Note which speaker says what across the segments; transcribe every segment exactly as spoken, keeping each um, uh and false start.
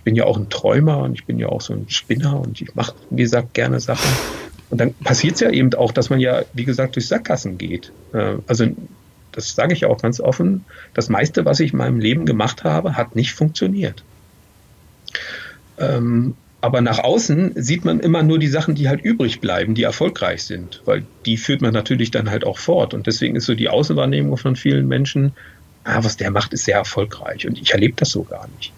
Speaker 1: ich bin ja auch ein Träumer und ich bin ja auch so ein Spinner und ich mache, wie gesagt, gerne Sachen. Und dann passiert es ja eben auch, dass man ja, wie gesagt, durch Sackgassen geht. Äh, also das sage ich auch ganz offen, das meiste, was ich in meinem Leben gemacht habe, hat nicht funktioniert. Ähm, aber nach außen sieht man immer nur die Sachen, die halt übrig bleiben, die erfolgreich sind, weil die führt man natürlich dann halt auch fort. Und deswegen ist so die Außenwahrnehmung von vielen Menschen, ah, was der macht, ist sehr erfolgreich. Und ich erlebe das so gar nicht.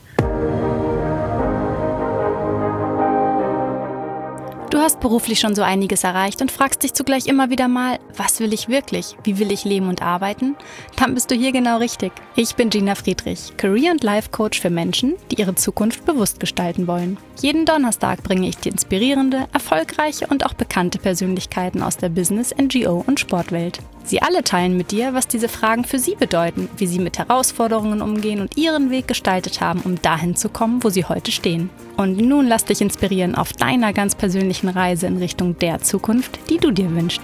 Speaker 2: Du hast beruflich schon so einiges erreicht und fragst dich zugleich immer wieder mal, was will ich wirklich? Wie will ich leben und arbeiten? Dann bist du hier genau richtig. Ich bin Gina Friedrich, Career- und Life-Coach für Menschen, die ihre Zukunft bewusst gestalten wollen. Jeden Donnerstag bringe ich dir inspirierende, erfolgreiche und auch bekannte Persönlichkeiten aus der Business-, N G O- und Sportwelt. Sie alle teilen mit dir, was diese Fragen für sie bedeuten, wie sie mit Herausforderungen umgehen und ihren Weg gestaltet haben, um dahin zu kommen, wo sie heute stehen. Und nun lass dich inspirieren auf deiner ganz persönlichen Reise in Richtung der Zukunft, die du dir wünschst.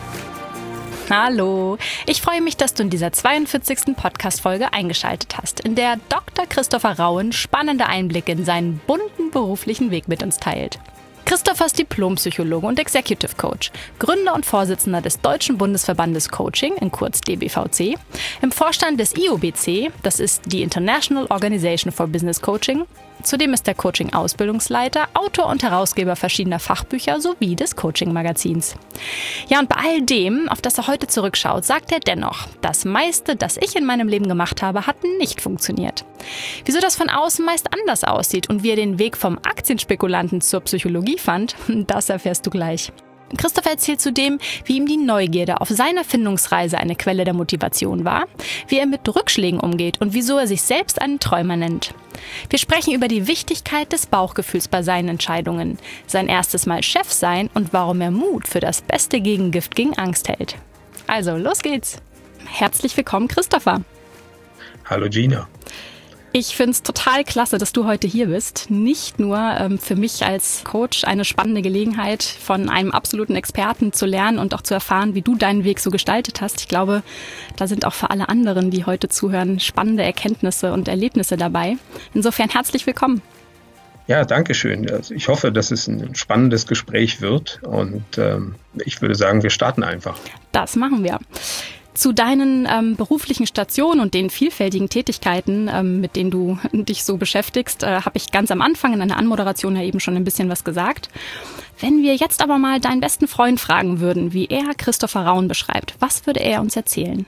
Speaker 2: Hallo, ich freue mich, dass du in dieser zweiundvierzigsten Podcast-Folge eingeschaltet hast, in der Doktor Christopher Rauen spannende Einblicke in seinen bunten beruflichen Weg mit uns teilt. Christopher ist Diplompsychologe und Executive Coach, Gründer und Vorsitzender des Deutschen Bundesverbandes Coaching, in kurz D B V C, im Vorstand des I O B C, das ist die International Organization for Business Coaching. Zudem ist er Coaching-Ausbildungsleiter, Autor und Herausgeber verschiedener Fachbücher sowie des Coaching-Magazins. Ja, und bei all dem, auf das er heute zurückschaut, sagt er dennoch, das meiste, das ich in meinem Leben gemacht habe, hat nicht funktioniert. Wieso das von außen meist anders aussieht und wie er den Weg vom Aktienspekulanten zur Psychologie fand, das erfährst du gleich. Christopher erzählt zudem, wie ihm die Neugierde auf seiner Findungsreise eine Quelle der Motivation war, wie er mit Rückschlägen umgeht und wieso er sich selbst einen Träumer nennt. Wir sprechen über die Wichtigkeit des Bauchgefühls bei seinen Entscheidungen, sein erstes Mal Chef sein und warum er Mut für das beste Gegengift gegen Angst hält. Also, los geht's! Herzlich willkommen, Christopher!
Speaker 1: Hallo Gina!
Speaker 2: Ich finde es total klasse, dass du heute hier bist. Nicht nur ähm, für mich als Coach eine spannende Gelegenheit, von einem absoluten Experten zu lernen und auch zu erfahren, wie du deinen Weg so gestaltet hast. Ich glaube, da sind auch für alle anderen, die heute zuhören, spannende Erkenntnisse und Erlebnisse dabei. Insofern herzlich willkommen.
Speaker 1: Ja, danke schön. Also ich hoffe, dass es ein spannendes Gespräch wird und ähm, ich würde sagen, wir starten einfach.
Speaker 2: Das machen wir. Zu deinen ähm, beruflichen Stationen und den vielfältigen Tätigkeiten, ähm, mit denen du dich so beschäftigst, äh, habe ich ganz am Anfang in einer Anmoderation ja eben schon ein bisschen was gesagt. Wenn wir jetzt aber mal deinen besten Freund fragen würden, wie er Christopher Rauen beschreibt, was würde er uns erzählen?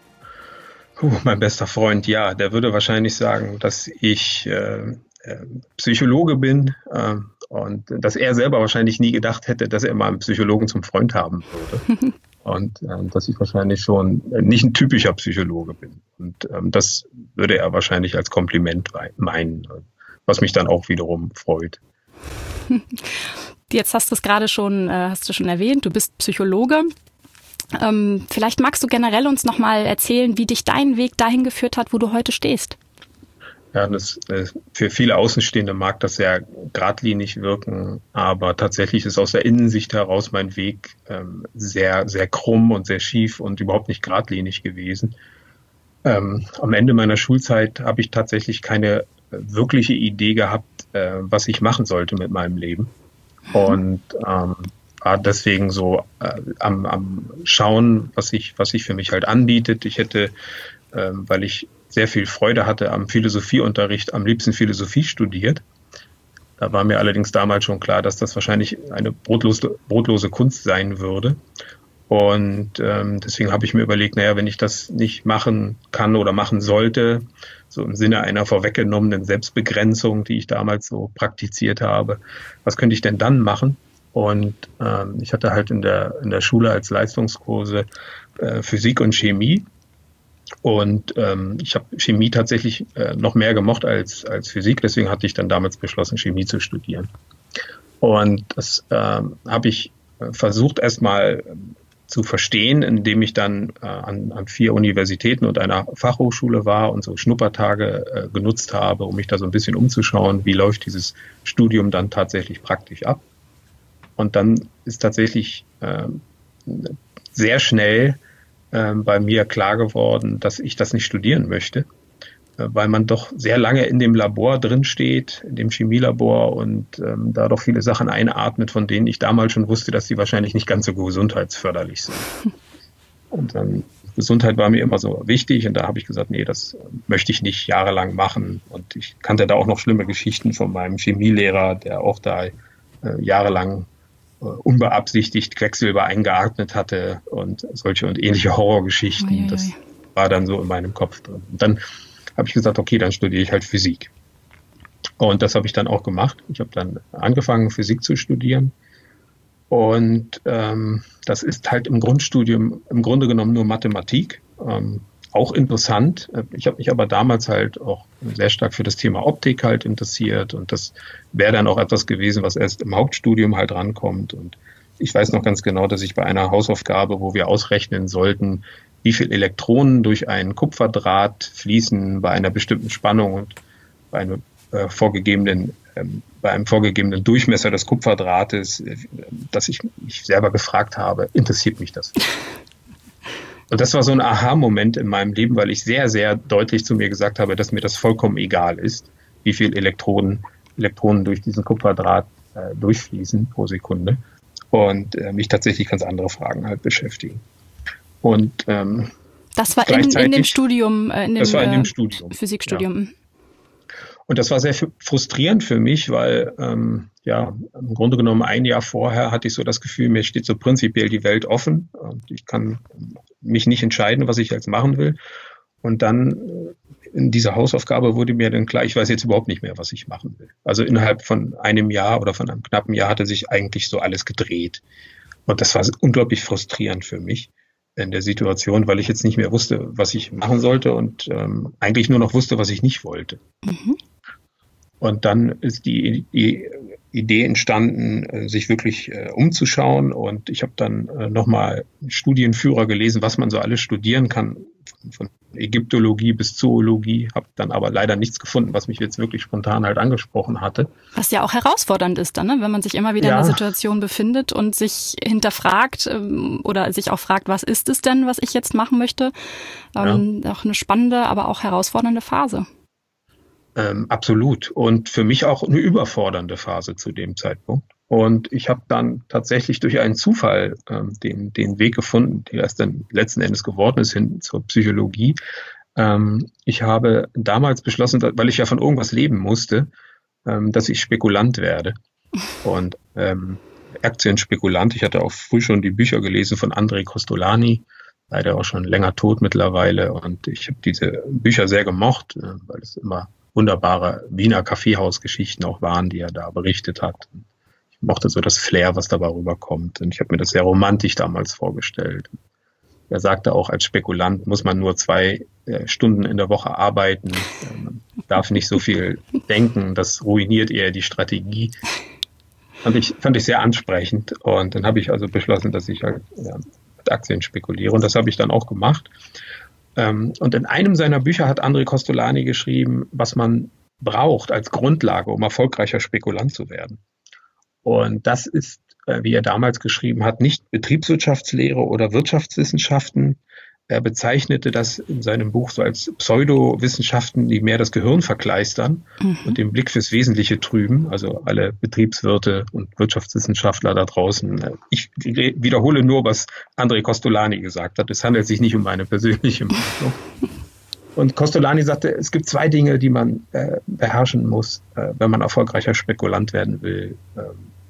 Speaker 1: Puh, mein bester Freund, ja, der würde wahrscheinlich sagen, dass ich äh, äh, Psychologe bin äh, und dass er selber wahrscheinlich nie gedacht hätte, dass er mal einen Psychologen zum Freund haben würde. Und ähm, dass ich wahrscheinlich schon nicht ein typischer Psychologe bin. Und ähm, das würde er wahrscheinlich als Kompliment meinen, was mich dann auch wiederum freut.
Speaker 2: Jetzt hast du es gerade schon, äh, hast du schon erwähnt, du bist Psychologe. Ähm, vielleicht magst du generell uns nochmal erzählen, wie dich dein Weg dahin geführt hat, wo du heute stehst.
Speaker 1: Ja, das, für viele Außenstehende mag das sehr geradlinig wirken, aber tatsächlich ist aus der Innensicht heraus mein Weg ähm, sehr, sehr krumm und sehr schief und überhaupt nicht geradlinig gewesen. Ähm, am Ende meiner Schulzeit habe ich tatsächlich keine wirkliche Idee gehabt, äh, was ich machen sollte mit meinem Leben. Und ähm, war deswegen so äh, am, am Schauen, was sich was sich für mich halt anbietet. Ich hätte, äh, weil ich sehr viel Freude hatte am Philosophieunterricht, am liebsten Philosophie studiert. Da war mir allerdings damals schon klar, dass das wahrscheinlich eine brotlose, brotlose Kunst sein würde. Und ähm, deswegen habe ich mir überlegt, naja, wenn ich das nicht machen kann oder machen sollte, so im Sinne einer vorweggenommenen Selbstbegrenzung, die ich damals so praktiziert habe, was könnte ich denn dann machen? Und ähm, ich hatte halt in der, in der Schule als Leistungskurse äh, Physik und Chemie. Und ähm, ich habe Chemie tatsächlich äh, noch mehr gemocht als, als Physik, deswegen hatte ich dann damals beschlossen, Chemie zu studieren. Und das ähm, habe ich versucht erstmal zu verstehen, indem ich dann äh, an, an vier Universitäten und einer Fachhochschule war und so Schnuppertage äh, genutzt habe, um mich da so ein bisschen umzuschauen, wie läuft dieses Studium dann tatsächlich praktisch ab. Und dann ist tatsächlich äh, sehr schnell bei mir klar geworden, dass ich das nicht studieren möchte. weil man doch sehr lange in dem Labor drin steht, in dem Chemielabor und ähm, da doch viele Sachen einatmet, von denen ich damals schon wusste, dass sie wahrscheinlich nicht ganz so gesundheitsförderlich sind. Und dann Gesundheit war mir immer so wichtig und da habe ich gesagt, nee, das möchte ich nicht jahrelang machen. Und ich kannte da auch noch schlimme Geschichten von meinem Chemielehrer, der auch da äh, jahrelang äh, unbeabsichtigt Quecksilber eingeatmet hatte und solche und ähnliche Horrorgeschichten.
Speaker 2: Ui, ui, ui.
Speaker 1: Das war dann so in meinem Kopf drin. Und dann habe ich gesagt, okay, dann studiere ich halt Physik. Und das habe ich dann auch gemacht. Ich habe dann angefangen, Physik zu studieren. Und ähm, das ist halt im Grundstudium im Grunde genommen nur Mathematik. Ähm, auch interessant. Ich habe mich aber damals halt auch sehr stark für das Thema Optik halt interessiert. Und das wäre dann auch etwas gewesen, was erst im Hauptstudium halt rankommt. Und ich weiß noch ganz genau, dass ich bei einer Hausaufgabe, wo wir ausrechnen sollten, wie viel Elektronen durch einen Kupferdraht fließen bei einer bestimmten Spannung und bei einem äh, vorgegebenen, ähm, bei einem vorgegebenen Durchmesser des Kupferdrahtes, äh, dass ich mich selber gefragt habe, interessiert mich das? Und das war so ein Aha-Moment in meinem Leben, weil ich sehr, sehr deutlich zu mir gesagt habe, dass mir das vollkommen egal ist, wie viel Elektronen, Elektronen durch diesen Kupferdraht äh, durchfließen pro Sekunde und äh, mich tatsächlich ganz andere Fragen halt beschäftigen. Und ähm,
Speaker 2: das war in, in dem Studium, äh, in dem,
Speaker 1: das war in dem
Speaker 2: äh,
Speaker 1: Studium.
Speaker 2: Physikstudium.
Speaker 1: Ja. Und das war sehr frustrierend für mich, weil ähm, ja im Grunde genommen ein Jahr vorher hatte ich so das Gefühl, mir steht so prinzipiell die Welt offen und ich kann mich nicht entscheiden, was ich jetzt machen will. Und dann in dieser Hausaufgabe wurde mir dann klar, ich weiß jetzt überhaupt nicht mehr, was ich machen will. Also innerhalb von einem Jahr oder von einem knappen Jahr hatte sich eigentlich so alles gedreht. Und das war unglaublich frustrierend für mich in der Situation, weil ich jetzt nicht mehr wusste, was ich machen sollte und ähm, eigentlich nur noch wusste, was ich nicht wollte. Mhm. Und dann ist die, die Idee entstanden, sich wirklich äh, umzuschauen. Und ich habe dann äh, nochmal Studienführer gelesen, was man so alles studieren kann, von, von Ägyptologie bis Zoologie. Habe dann aber leider nichts gefunden, was mich jetzt wirklich spontan halt angesprochen hatte.
Speaker 2: Was ja auch herausfordernd ist dann, ne? Wenn man sich immer wieder ja. in einer Situation befindet und sich hinterfragt ähm, oder sich auch fragt, was ist es denn, was ich jetzt machen möchte. Ähm, ja. Auch eine spannende, aber auch herausfordernde Phase.
Speaker 1: Ähm, absolut. Und für mich auch eine überfordernde Phase zu dem Zeitpunkt. Und ich habe dann tatsächlich durch einen Zufall ähm, den, den Weg gefunden, der es dann letzten Endes geworden ist, hin zur Psychologie. Ähm, ich habe damals beschlossen, weil ich ja von irgendwas leben musste, ähm, dass ich Spekulant werde. Und ähm, Aktienspekulant. Ich hatte auch früh schon die Bücher gelesen von André Kostolany, leider auch schon länger tot mittlerweile. Und ich habe diese Bücher sehr gemocht, äh, weil es immer wunderbare Wiener Kaffeehausgeschichten auch waren, die er da berichtet hat. Ich mochte so das Flair, was dabei rüberkommt. Und ich habe mir das sehr romantisch damals vorgestellt. Er sagte auch, als Spekulant muss man nur zwei äh, Stunden in der Woche arbeiten. Man darf nicht so viel denken, das ruiniert eher die Strategie. Fand ich, fand ich sehr ansprechend. Und dann habe ich also beschlossen, dass ich halt ja, mit Aktien spekuliere. Und das habe ich dann auch gemacht. Und in einem seiner Bücher hat André Kostolany geschrieben, was man braucht als Grundlage, um erfolgreicher Spekulant zu werden. Und das ist, wie er damals geschrieben hat, nicht Betriebswirtschaftslehre oder Wirtschaftswissenschaften. Er bezeichnete das in seinem Buch so als Pseudowissenschaften, die mehr das Gehirn verkleistern mhm. und den Blick fürs Wesentliche trüben. Also alle Betriebswirte und Wirtschaftswissenschaftler da draußen. Ich wiederhole nur, was André Kostolany gesagt hat. Es handelt sich nicht um eine persönliche Meinung. Und Kostolany sagte, es gibt zwei Dinge, die man äh, beherrschen muss, äh, wenn man erfolgreicher Spekulant werden will. Ähm,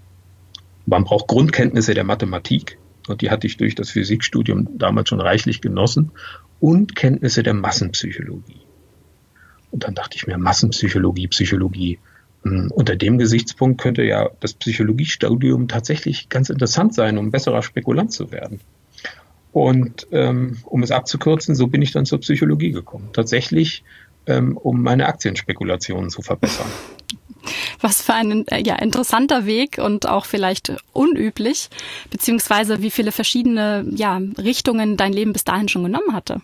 Speaker 1: man braucht Grundkenntnisse der Mathematik. Und die hatte ich durch das Physikstudium damals schon reichlich genossen. Und Kenntnisse der Massenpsychologie. Und dann dachte ich mir, Massenpsychologie, Psychologie. Mh, unter dem Gesichtspunkt könnte ja das Psychologiestudium tatsächlich ganz interessant sein, um besserer Spekulant zu werden. Und ähm, um es abzukürzen, so bin ich dann zur Psychologie gekommen. Tatsächlich, ähm, um meine Aktienspekulationen zu verbessern.
Speaker 2: Was für ein ja, interessanter Weg und auch vielleicht unüblich, beziehungsweise wie viele verschiedene ja, Richtungen dein Leben bis dahin schon genommen hatte.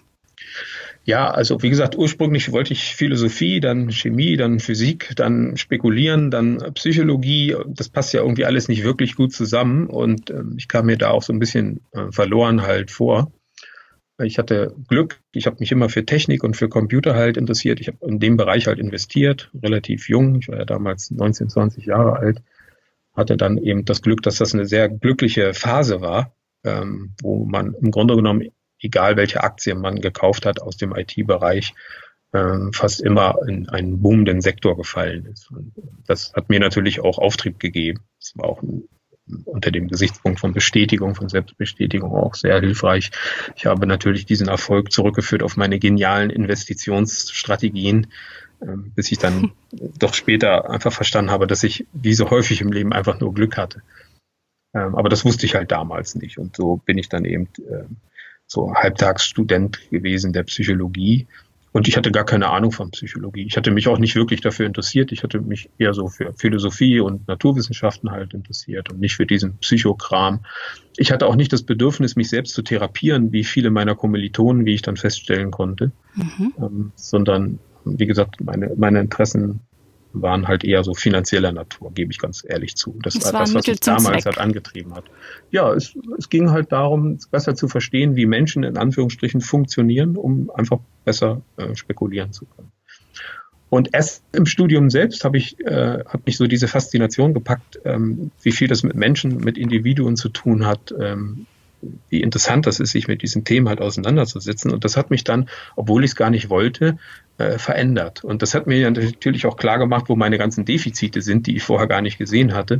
Speaker 1: Ja, also wie gesagt, ursprünglich wollte ich Philosophie, dann Chemie, dann Physik, dann Spekulieren, dann Psychologie. Das passt ja irgendwie alles nicht wirklich gut zusammen und äh, ich kam mir da auch so ein bisschen äh, verloren halt vor. Ich hatte Glück, ich habe mich immer für Technik und für Computer halt interessiert. Ich habe in dem Bereich halt investiert, relativ jung. Ich war ja damals neunzehn, zwanzig Jahre alt. Hatte dann eben das Glück, dass das eine sehr glückliche Phase war, ähm, wo man im Grunde genommen, egal welche Aktien man gekauft hat aus dem I T-Bereich, ähm, fast immer in einen boomenden Sektor gefallen ist. Und das hat mir natürlich auch Auftrieb gegeben. Das war auch ein unter dem Gesichtspunkt von Bestätigung, von Selbstbestätigung auch sehr hilfreich. Ich habe natürlich diesen Erfolg zurückgeführt auf meine genialen Investitionsstrategien, bis ich dann doch später einfach verstanden habe, dass ich wie so häufig im Leben einfach nur Glück hatte. Aber das wusste ich halt damals nicht. Und so bin ich dann eben so Halbtagsstudent gewesen der Psychologie. Und ich hatte gar keine Ahnung von Psychologie. Ich hatte mich auch nicht wirklich dafür interessiert. Ich hatte mich eher so für Philosophie und Naturwissenschaften halt interessiert und nicht für diesen Psychokram. Ich hatte auch nicht das Bedürfnis, mich selbst zu therapieren, wie viele meiner Kommilitonen, wie ich dann feststellen konnte, mhm. ähm, sondern, wie gesagt, meine, meine Interessen waren halt eher so finanzieller Natur, gebe ich ganz ehrlich zu. Das, das war das, was mich damals halt angetrieben hat. Ja, es, es ging halt darum, besser zu verstehen, wie Menschen in Anführungsstrichen funktionieren, um einfach besser äh, spekulieren zu können. Und erst im Studium selbst habe ich, äh, hat mich so diese Faszination gepackt, ähm, wie viel das mit Menschen, mit Individuen zu tun hat, ähm, wie interessant das ist, sich mit diesen Themen halt auseinanderzusetzen. Und das hat mich dann, obwohl ich es gar nicht wollte, äh, verändert. Und das hat mir natürlich auch klar gemacht, wo meine ganzen Defizite sind, die ich vorher gar nicht gesehen hatte.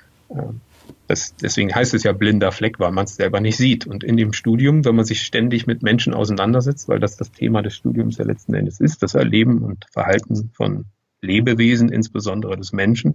Speaker 1: Das, deswegen heißt es ja blinder Fleck, weil man es selber nicht sieht. Und in dem Studium, wenn man sich ständig mit Menschen auseinandersetzt, weil das das Thema des Studiums ja letzten Endes ist, das Erleben und Verhalten von Lebewesen, insbesondere des Menschen,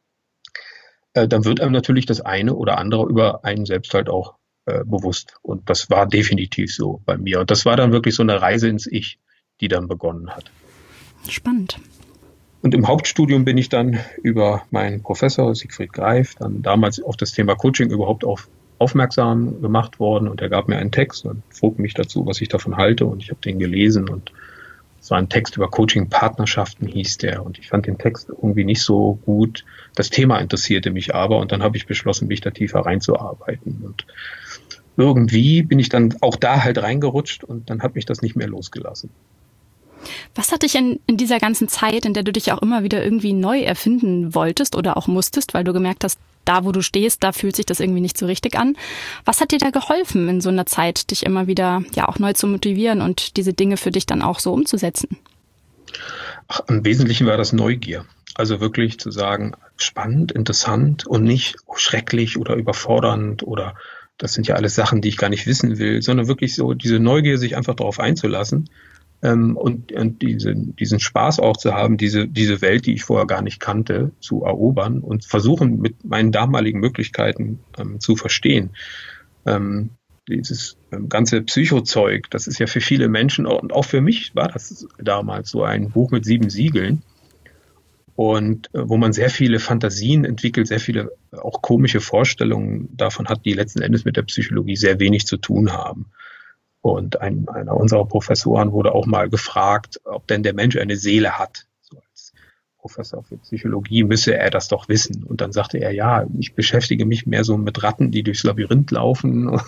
Speaker 1: äh, dann wird einem natürlich das eine oder andere über einen selbst halt auch äh, bewusst. Und das war definitiv so bei mir. Und das war dann wirklich so eine Reise ins Ich, die dann begonnen hat.
Speaker 2: Spannend.
Speaker 1: Und im Hauptstudium bin ich dann über meinen Professor Siegfried Greif dann damals auf das Thema Coaching überhaupt auf, aufmerksam gemacht worden. Und er gab mir einen Text und frug mich dazu, was ich davon halte. Und ich habe den gelesen und es war ein Text über Coaching-Partnerschaften, hieß der. Und ich fand den Text irgendwie nicht so gut. Das Thema interessierte mich aber. Und dann habe ich beschlossen, mich da tiefer reinzuarbeiten. Und irgendwie bin ich dann auch da halt reingerutscht und dann hat mich das nicht mehr losgelassen.
Speaker 2: Was hat dich in, in dieser ganzen Zeit, in der du dich auch immer wieder irgendwie neu erfinden wolltest oder auch musstest, weil du gemerkt hast, da wo du stehst, da fühlt sich das irgendwie nicht so richtig an. Was hat dir da geholfen in so einer Zeit, dich immer wieder ja auch neu zu motivieren und diese Dinge für dich dann auch so umzusetzen?
Speaker 1: Ach, im Wesentlichen war das Neugier. Also wirklich zu sagen, spannend, interessant und nicht schrecklich oder überfordernd oder das sind ja alles Sachen, die ich gar nicht wissen will, sondern wirklich so diese Neugier, sich einfach darauf einzulassen. Ähm, und, und diese, diesen Spaß auch zu haben, diese, diese Welt, die ich vorher gar nicht kannte, zu erobern und versuchen, mit meinen damaligen Möglichkeiten ähm, zu verstehen. Ähm, dieses ähm, ganze Psychozeug, das ist ja für viele Menschen, und auch für mich war das damals so ein Buch mit sieben Siegeln. Und äh, wo man sehr viele Fantasien entwickelt, sehr viele äh, auch komische Vorstellungen davon hat, die letzten Endes mit der Psychologie sehr wenig zu tun haben. Und ein, einer unserer Professoren wurde auch mal gefragt, ob denn der Mensch eine Seele hat. So als Professor für Psychologie müsse er das doch wissen. Und dann sagte er, ja, ich beschäftige mich mehr so mit Ratten, die durchs Labyrinth laufen.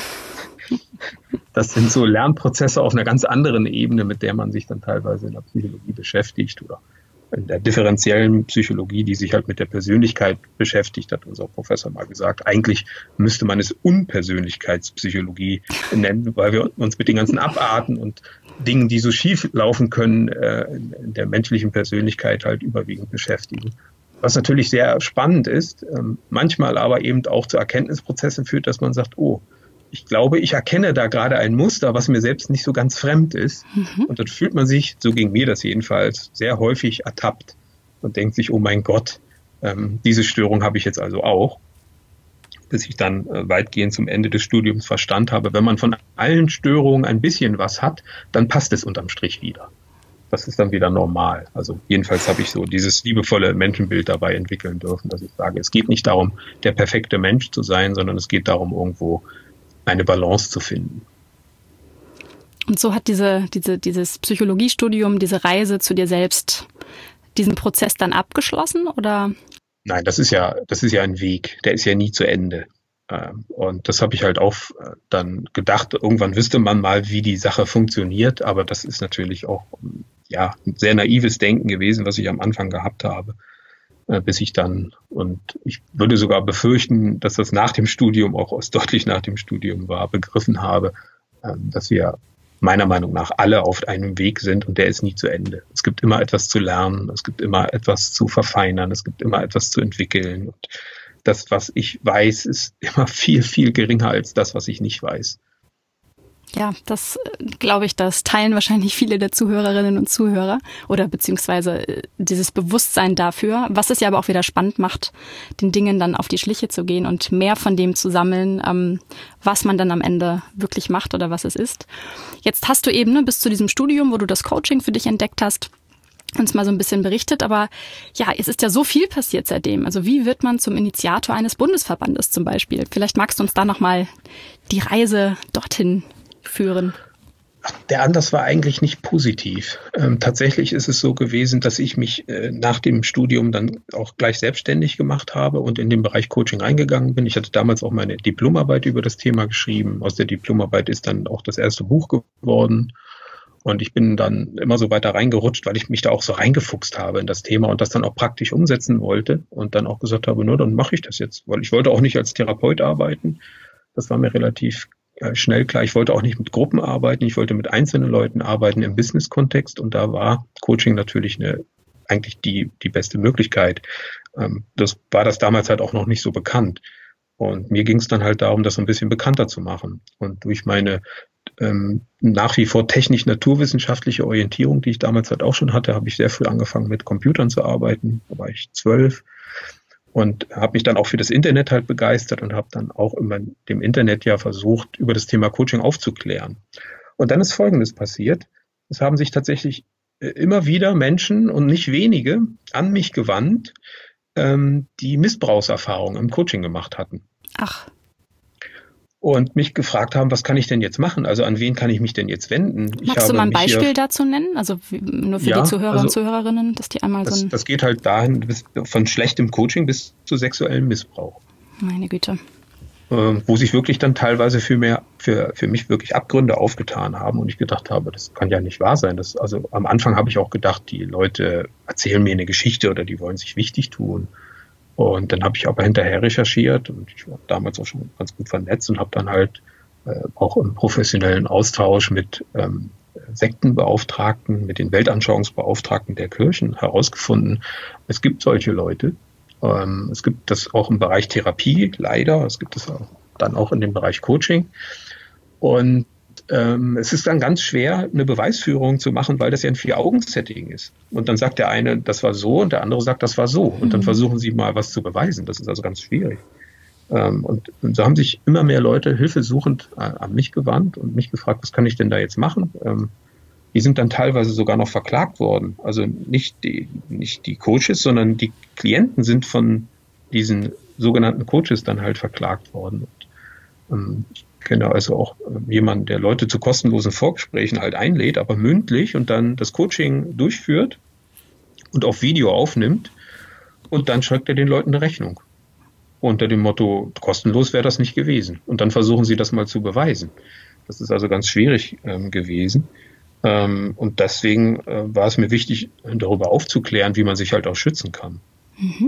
Speaker 1: Das sind so Lernprozesse auf einer ganz anderen Ebene, mit der man sich dann teilweise in der Psychologie beschäftigt oder in der differenziellen Psychologie, die sich halt mit der Persönlichkeit beschäftigt, hat unser Professor mal gesagt. Eigentlich müsste man es Unpersönlichkeitspsychologie nennen, weil wir uns mit den ganzen Abarten und Dingen, die so schief laufen können, in der menschlichen Persönlichkeit halt überwiegend beschäftigen. Was natürlich sehr spannend ist, manchmal aber eben auch zu Erkenntnisprozessen führt, dass man sagt, oh, ich glaube, ich erkenne da gerade ein Muster, was mir selbst nicht so ganz fremd ist. Mhm. Und dann fühlt man sich, so ging mir das jedenfalls, sehr häufig ertappt und denkt sich, oh mein Gott, ähm, diese Störung habe ich jetzt also auch. Bis ich dann äh, weitgehend zum Ende des Studiums verstanden habe, wenn man von allen Störungen ein bisschen was hat, dann passt es unterm Strich wieder. Das ist dann wieder normal. Also jedenfalls habe ich so dieses liebevolle Menschenbild dabei entwickeln dürfen, dass ich sage, es geht nicht darum, der perfekte Mensch zu sein, sondern es geht darum, irgendwo eine Balance zu finden.
Speaker 2: Und so hat diese, diese, dieses Psychologiestudium, diese Reise zu dir selbst, diesen Prozess dann abgeschlossen, oder?
Speaker 1: Nein, das ist ja, das ist ja ein Weg, der ist ja nie zu Ende. Und das habe ich halt auch dann gedacht, irgendwann wüsste man mal, wie die Sache funktioniert, aber das ist natürlich auch ja, ein sehr naives Denken gewesen, was ich am Anfang gehabt habe, bis ich dann, und ich würde sogar befürchten, dass das nach dem Studium, auch deutlich nach dem Studium war, begriffen habe, dass wir meiner Meinung nach alle auf einem Weg sind und der ist nie zu Ende. Es gibt immer etwas zu lernen, es gibt immer etwas zu verfeinern, es gibt immer etwas zu entwickeln und das, was ich weiß, ist immer viel, viel geringer als das, was ich nicht weiß.
Speaker 2: Ja, das glaube ich, das teilen wahrscheinlich viele der Zuhörerinnen und Zuhörer oder beziehungsweise dieses Bewusstsein dafür, was es ja aber auch wieder spannend macht, den Dingen dann auf die Schliche zu gehen und mehr von dem zu sammeln, ähm, was man dann am Ende wirklich macht oder was es ist. Jetzt hast du eben ne, bis zu diesem Studium, wo du das Coaching für dich entdeckt hast, uns mal so ein bisschen berichtet, aber ja, es ist ja so viel passiert seitdem. Also wie wird man zum Initiator eines Bundesverbandes zum Beispiel? Vielleicht magst du uns da nochmal die Reise dorthin führen.
Speaker 1: Der Anlass war eigentlich nicht positiv. Ähm, tatsächlich ist es so gewesen, dass ich mich äh, nach dem Studium dann auch gleich selbstständig gemacht habe und in den Bereich Coaching eingegangen bin. Ich hatte damals auch meine Diplomarbeit über das Thema geschrieben. Aus der Diplomarbeit ist dann auch das erste Buch geworden. Und ich bin dann immer so weiter reingerutscht, weil ich mich da auch so reingefuchst habe in das Thema und das dann auch praktisch umsetzen wollte und dann auch gesagt habe, nur dann mache ich das jetzt, weil ich wollte auch nicht als Therapeut arbeiten. Das war mir relativ äh, schnell klar. Ich wollte auch nicht mit Gruppen arbeiten. Ich wollte mit einzelnen Leuten arbeiten im Business-Kontext und da war Coaching natürlich eine, eigentlich die, die beste Möglichkeit. Ähm, das war das damals halt auch noch nicht so bekannt. Und mir ging es dann halt darum, das so ein bisschen bekannter zu machen. Und durch meine ähm, nach wie vor technisch-naturwissenschaftliche Orientierung, die ich damals halt auch schon hatte, habe ich sehr früh angefangen mit Computern zu arbeiten. Da war ich zwölf und habe mich dann auch für das Internet halt begeistert und habe dann auch immer dem Internet ja versucht, über das Thema Coaching aufzuklären. Und dann ist Folgendes passiert. Es haben sich tatsächlich immer wieder Menschen und nicht wenige an mich gewandt, ähm, die Missbrauchserfahrungen im Coaching gemacht hatten.
Speaker 2: Ach.
Speaker 1: Und mich gefragt haben, was kann ich denn jetzt machen? Also an wen kann ich mich denn jetzt wenden?
Speaker 2: Magst
Speaker 1: ich habe
Speaker 2: du mal ein Beispiel
Speaker 1: hier,
Speaker 2: dazu nennen? Also nur für
Speaker 1: ja,
Speaker 2: die Zuhörer
Speaker 1: also,
Speaker 2: und Zuhörerinnen, dass die einmal
Speaker 1: das,
Speaker 2: so ein...
Speaker 1: Das geht halt dahin, bis, von schlechtem Coaching bis zu sexuellem Missbrauch.
Speaker 2: Meine Güte.
Speaker 1: Äh, wo sich wirklich dann teilweise für, mehr, für, für mich wirklich Abgründe aufgetan haben und ich gedacht habe, das kann ja nicht wahr sein. Das, also am Anfang habe ich auch gedacht, die Leute erzählen mir eine Geschichte oder die wollen sich wichtig tun. Und dann habe ich aber hinterher recherchiert und ich war damals auch schon ganz gut vernetzt und habe dann halt äh, auch im professionellen Austausch mit ähm, Sektenbeauftragten, mit den Weltanschauungsbeauftragten der Kirchen herausgefunden, es gibt solche Leute. Ähm, es gibt das auch im Bereich Therapie, leider. Es gibt es auch dann auch in dem Bereich Coaching. Und ähm, es ist dann ganz schwer, eine Beweisführung zu machen, weil das ja ein Vier-Augen-Setting ist. Und dann sagt der eine, das war so, und der andere sagt, das war so. Und dann
Speaker 2: Mhm.
Speaker 1: versuchen sie mal was zu beweisen. Das ist also ganz schwierig. Ähm, und, und so haben sich immer mehr Leute hilfesuchend äh, an mich gewandt und mich gefragt, was kann ich denn da jetzt machen? Ähm, die sind dann teilweise sogar noch verklagt worden. Also nicht die, nicht die Coaches, sondern die Klienten sind von diesen sogenannten Coaches dann halt verklagt worden. Und, ähm, ich kenne also auch jemanden, der Leute zu kostenlosen Vorgesprächen halt einlädt, aber mündlich und dann das Coaching durchführt und auf Video aufnimmt und dann schreibt er den Leuten eine Rechnung. Unter dem Motto, kostenlos wäre das nicht gewesen. Und dann versuchen sie das mal zu beweisen. Das ist also ganz schwierig ähm, gewesen. Ähm, und deswegen äh, war es mir wichtig, darüber aufzuklären, wie man sich halt auch schützen kann.
Speaker 2: Mhm.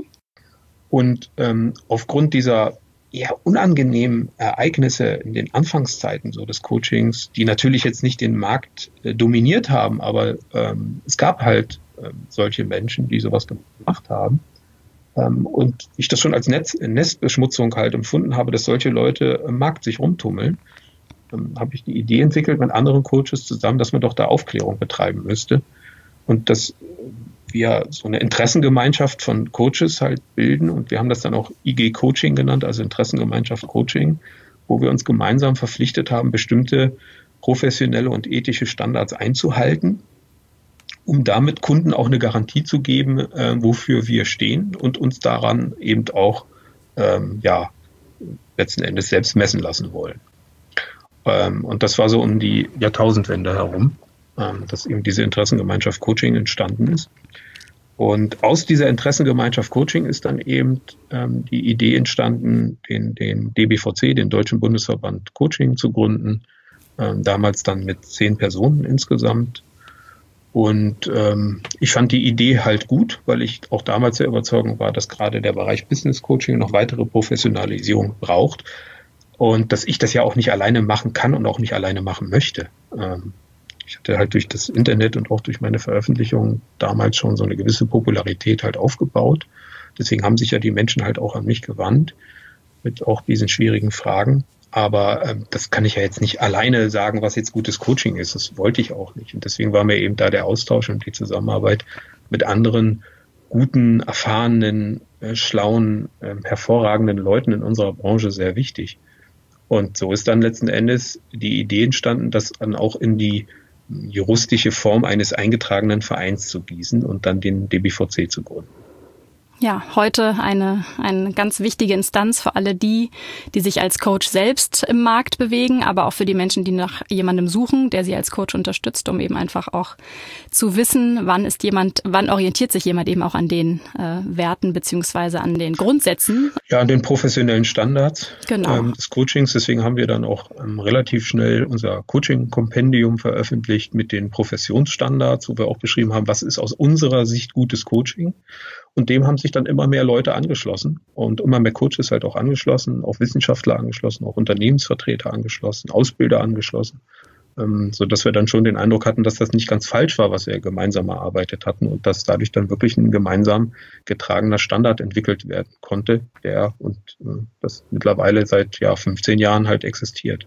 Speaker 1: Und ähm, aufgrund dieser eher unangenehmen Ereignisse in den Anfangszeiten so des Coachings, die natürlich jetzt nicht den Markt äh, dominiert haben, aber ähm, es gab halt äh, solche Menschen, die sowas gemacht haben. Ähm, und ich das schon als Netz, Nestbeschmutzung halt empfunden habe, dass solche Leute im Markt sich rumtummeln, ähm, habe ich die Idee entwickelt mit anderen Coaches zusammen, dass man doch da Aufklärung betreiben müsste. Und dass wir so eine Interessengemeinschaft von Coaches halt bilden und wir haben das dann auch I G Coaching genannt, also Interessengemeinschaft Coaching, wo wir uns gemeinsam verpflichtet haben, bestimmte professionelle und ethische Standards einzuhalten, um damit Kunden auch eine Garantie zu geben, äh, wofür wir stehen und uns daran eben auch ähm, ja letzten Endes selbst messen lassen wollen. Ähm, und das war so um die Jahrtausendwende herum, dass eben diese Interessengemeinschaft Coaching entstanden ist. Und aus dieser Interessengemeinschaft Coaching ist dann eben ähm, die Idee entstanden, den, den D B V C, den Deutschen Bundesverband Coaching, zu gründen. Ähm, damals dann mit zehn Personen insgesamt. Und ähm, ich fand die Idee halt gut, weil ich auch damals der Überzeugung war, dass gerade der Bereich Business Coaching noch weitere Professionalisierung braucht. Und dass ich das ja auch nicht alleine machen kann und auch nicht alleine machen möchte. Ähm, ich hatte halt durch das Internet und auch durch meine Veröffentlichungen damals schon so eine gewisse Popularität halt aufgebaut. Deswegen haben sich ja die Menschen halt auch an mich gewandt mit auch diesen schwierigen Fragen. Aber ähm, das kann ich ja jetzt nicht alleine sagen, was jetzt gutes Coaching ist. Das wollte ich auch nicht. Und deswegen war mir eben da der Austausch und die Zusammenarbeit mit anderen guten, erfahrenen, äh, schlauen, äh, hervorragenden Leuten in unserer Branche sehr wichtig. Und so ist dann letzten Endes die Idee entstanden, das dann auch in die juristische Form eines eingetragenen Vereins zu gießen und dann den D B V C zu gründen.
Speaker 2: Ja, heute eine, eine ganz wichtige Instanz für alle die, die sich als Coach selbst im Markt bewegen, aber auch für die Menschen, die nach jemandem suchen, der sie als Coach unterstützt, um eben einfach auch zu wissen, wann ist jemand, wann orientiert sich jemand eben auch an den äh, Werten beziehungsweise an den Grundsätzen.
Speaker 1: Ja, an den professionellen Standards
Speaker 2: genau.
Speaker 1: ähm, des Coachings. Deswegen haben wir dann auch ähm, relativ schnell unser Coaching-Kompendium veröffentlicht mit den Professionsstandards, wo wir auch beschrieben haben, was ist aus unserer Sicht gutes Coaching. Und dem haben sich dann immer mehr Leute angeschlossen und immer mehr Coaches halt auch angeschlossen, auch Wissenschaftler angeschlossen, auch Unternehmensvertreter angeschlossen, Ausbilder angeschlossen, ähm, so dass wir dann schon den Eindruck hatten, dass das nicht ganz falsch war, was wir gemeinsam erarbeitet hatten und dass dadurch dann wirklich ein gemeinsam getragener Standard entwickelt werden konnte, der und äh, das mittlerweile seit ja fünfzehn Jahren halt existiert.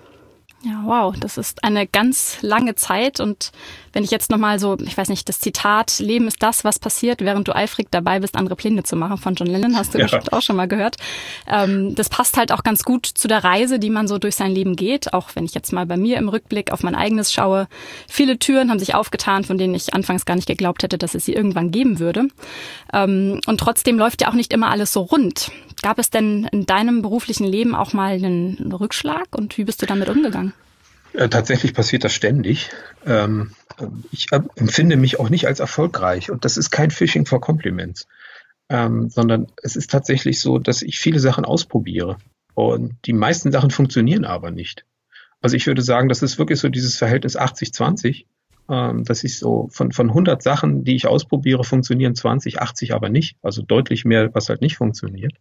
Speaker 2: Ja, wow, das ist eine ganz lange Zeit und wenn ich jetzt nochmal so, ich weiß nicht, das Zitat, Leben ist das, was passiert, während du eifrig dabei bist, andere Pläne zu machen, von John Lennon, hast du ja bestimmt auch schon mal gehört. Ähm, das passt halt auch ganz gut zu der Reise, die man so durch sein Leben geht, auch wenn ich jetzt mal bei mir im Rückblick auf mein eigenes schaue. Viele Türen haben sich aufgetan, von denen ich anfangs gar nicht geglaubt hätte, dass es sie irgendwann geben würde. Ähm, und trotzdem läuft ja auch nicht immer alles so rund. Gab es denn in deinem beruflichen Leben auch mal einen Rückschlag und wie bist du damit umgegangen?
Speaker 1: Äh, tatsächlich passiert das ständig. Ähm, ich äh, empfinde mich auch nicht als erfolgreich und das ist kein Fishing for Compliments, ähm, sondern es ist tatsächlich so, dass ich viele Sachen ausprobiere und die meisten Sachen funktionieren aber nicht. Also ich würde sagen, das ist wirklich so dieses Verhältnis achtzig zwanzig, ähm, dass ich so von, von hundert Sachen, die ich ausprobiere, funktionieren zwanzig, achtzig aber nicht. Also deutlich mehr, was halt nicht funktioniert.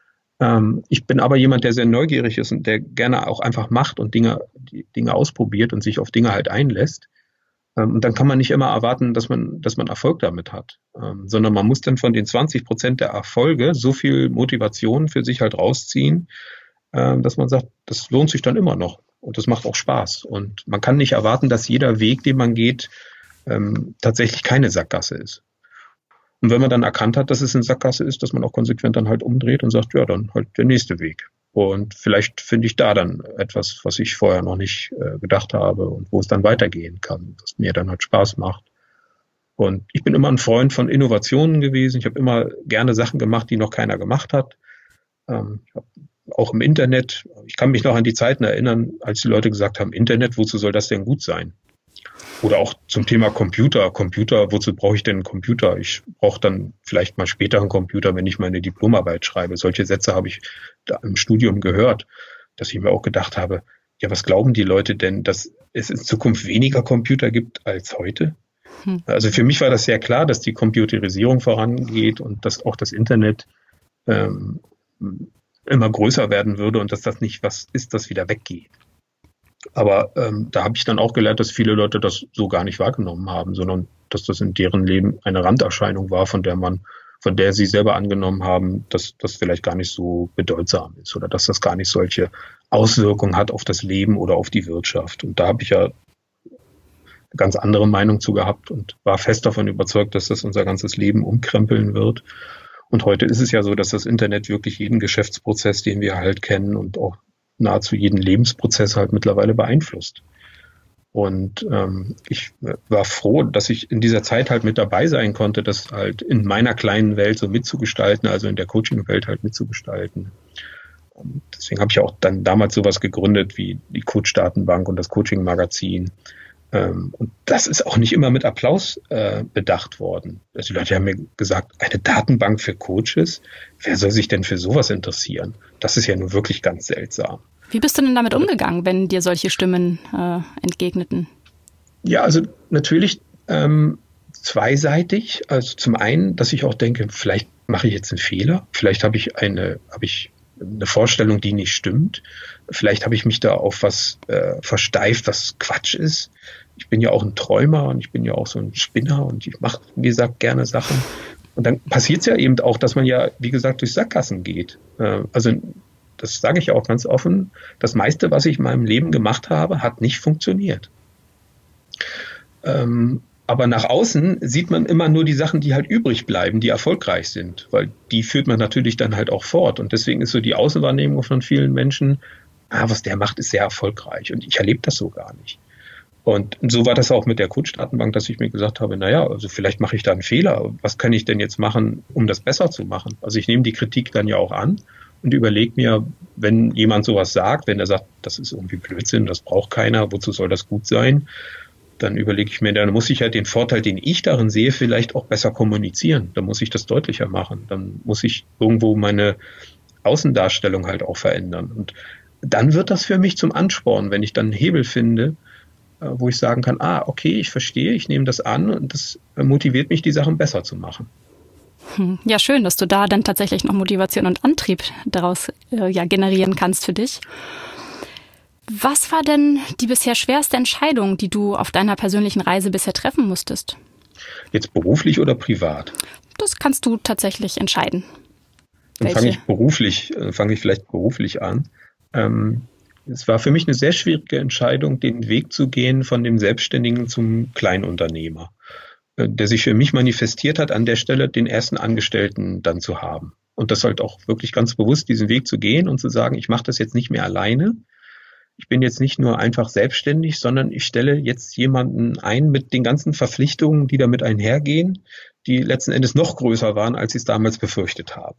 Speaker 1: Ich bin aber jemand, der sehr neugierig ist und der gerne auch einfach macht und Dinge, die Dinge ausprobiert und sich auf Dinge halt einlässt. Und dann kann man nicht immer erwarten, dass man, dass man Erfolg damit hat, sondern man muss dann von den zwanzig Prozent der Erfolge so viel Motivation für sich halt rausziehen, dass man sagt, das lohnt sich dann immer noch und das macht auch Spaß. Und man kann nicht erwarten, dass jeder Weg, den man geht, tatsächlich keine Sackgasse ist. Und wenn man dann erkannt hat, dass es eine Sackgasse ist, dass man auch konsequent dann halt umdreht und sagt, ja, dann halt der nächste Weg. Und vielleicht finde ich da dann etwas, was ich vorher noch nicht äh, gedacht habe und wo es dann weitergehen kann, was mir dann halt Spaß macht. Und ich bin immer ein Freund von Innovationen gewesen. Ich habe immer gerne Sachen gemacht, die noch keiner gemacht hat. Ähm, ich hab auch im Internet, ich kann mich noch an die Zeiten erinnern, als die Leute gesagt haben, Internet, wozu soll das denn gut sein? Oder auch zum Thema Computer. Computer, wozu brauche ich denn einen Computer? Ich brauche dann vielleicht mal später einen Computer, wenn ich meine Diplomarbeit schreibe. Solche Sätze habe ich da im Studium gehört, dass ich mir auch gedacht habe, ja, was glauben die Leute denn, dass es in Zukunft weniger Computer gibt als heute? Hm. Also für mich war das sehr klar, dass die Computerisierung vorangeht und dass auch das Internet ähm, immer größer werden würde und dass das nicht was ist, das wieder weggeht. Aber ähm, da habe ich dann auch gelernt, dass viele Leute das so gar nicht wahrgenommen haben, sondern dass das in deren Leben eine Randerscheinung war, von der man, von der sie selber angenommen haben, dass das vielleicht gar nicht so bedeutsam ist oder dass das gar nicht solche Auswirkungen hat auf das Leben oder auf die Wirtschaft. Und da habe ich ja eine ganz andere Meinung zu gehabt und war fest davon überzeugt, dass das unser ganzes Leben umkrempeln wird. Und heute ist es ja so, dass das Internet wirklich jeden Geschäftsprozess, den wir halt kennen und auch nahezu jeden Lebensprozess halt mittlerweile beeinflusst. Und ähm, ich war froh, dass ich in dieser Zeit halt mit dabei sein konnte, das halt in meiner kleinen Welt so mitzugestalten, also in der Coaching-Welt halt mitzugestalten. Und deswegen habe ich auch dann damals sowas gegründet wie die Coach-Datenbank und das Coaching-Magazin, Ähm, und das ist auch nicht immer mit Applaus äh, bedacht worden. Also die Leute haben mir gesagt, eine Datenbank für Coaches, wer soll sich denn für sowas interessieren? Das ist ja nun wirklich ganz seltsam.
Speaker 2: Wie bist du denn damit umgegangen, wenn dir solche Stimmen äh, entgegneten?
Speaker 1: Ja, also natürlich ähm, zweiseitig. Also zum einen, dass ich auch denke, vielleicht mache ich jetzt einen Fehler, vielleicht habe ich eine, habe ich eine Vorstellung, die nicht stimmt. Vielleicht habe ich mich da auf was äh, versteift, was Quatsch ist. Ich bin ja auch ein Träumer und ich bin ja auch so ein Spinner und ich mache, wie gesagt, gerne Sachen. Und dann passiert es ja eben auch, dass man ja, wie gesagt, durch Sackgassen geht. Äh, also das sage ich ja auch ganz offen. Das meiste, was ich in meinem Leben gemacht habe, hat nicht funktioniert. Ähm, Aber nach außen sieht man immer nur die Sachen, die halt übrig bleiben, die erfolgreich sind, weil die führt man natürlich dann halt auch fort. Und deswegen ist so die Außenwahrnehmung von vielen Menschen, ah, was der macht, ist sehr erfolgreich. Und ich erlebe das so gar nicht. Und so war das auch mit der Coach-Datenbank, dass ich mir gesagt habe, naja, also vielleicht mache ich da einen Fehler. Was kann ich denn jetzt machen, um das besser zu machen? Also ich nehme die Kritik dann ja auch an und überlege mir, wenn jemand sowas sagt, wenn er sagt, das ist irgendwie Blödsinn, das braucht keiner, wozu soll das gut sein? Dann überlege ich mir, dann muss ich halt den Vorteil, den ich darin sehe, vielleicht auch besser kommunizieren. Dann muss ich das deutlicher machen. Dann muss ich irgendwo meine Außendarstellung halt auch verändern. Und dann wird das für mich zum Ansporn, wenn ich dann einen Hebel finde, wo ich sagen kann, ah, okay, ich verstehe, ich nehme das an und das motiviert mich, die Sachen besser zu machen.
Speaker 2: Ja, schön, dass du da dann tatsächlich noch Motivation und Antrieb daraus äh, ja, generieren kannst für dich. Was war denn die bisher schwerste Entscheidung, die du auf deiner persönlichen Reise bisher treffen musstest?
Speaker 1: Jetzt beruflich oder privat?
Speaker 2: Das kannst du tatsächlich entscheiden.
Speaker 1: Dann fange ich beruflich, fange ich vielleicht beruflich an. Ähm, es war für mich eine sehr schwierige Entscheidung, den Weg zu gehen von dem Selbstständigen zum Kleinunternehmer, äh, der sich für mich manifestiert hat, an der Stelle den ersten Angestellten dann zu haben. Und das halt auch wirklich ganz bewusst diesen Weg zu gehen und zu sagen, ich mache das jetzt nicht mehr alleine. Ich bin jetzt nicht nur einfach selbstständig, sondern ich stelle jetzt jemanden ein mit den ganzen Verpflichtungen, die damit einhergehen, die letzten Endes noch größer waren, als ich es damals befürchtet habe.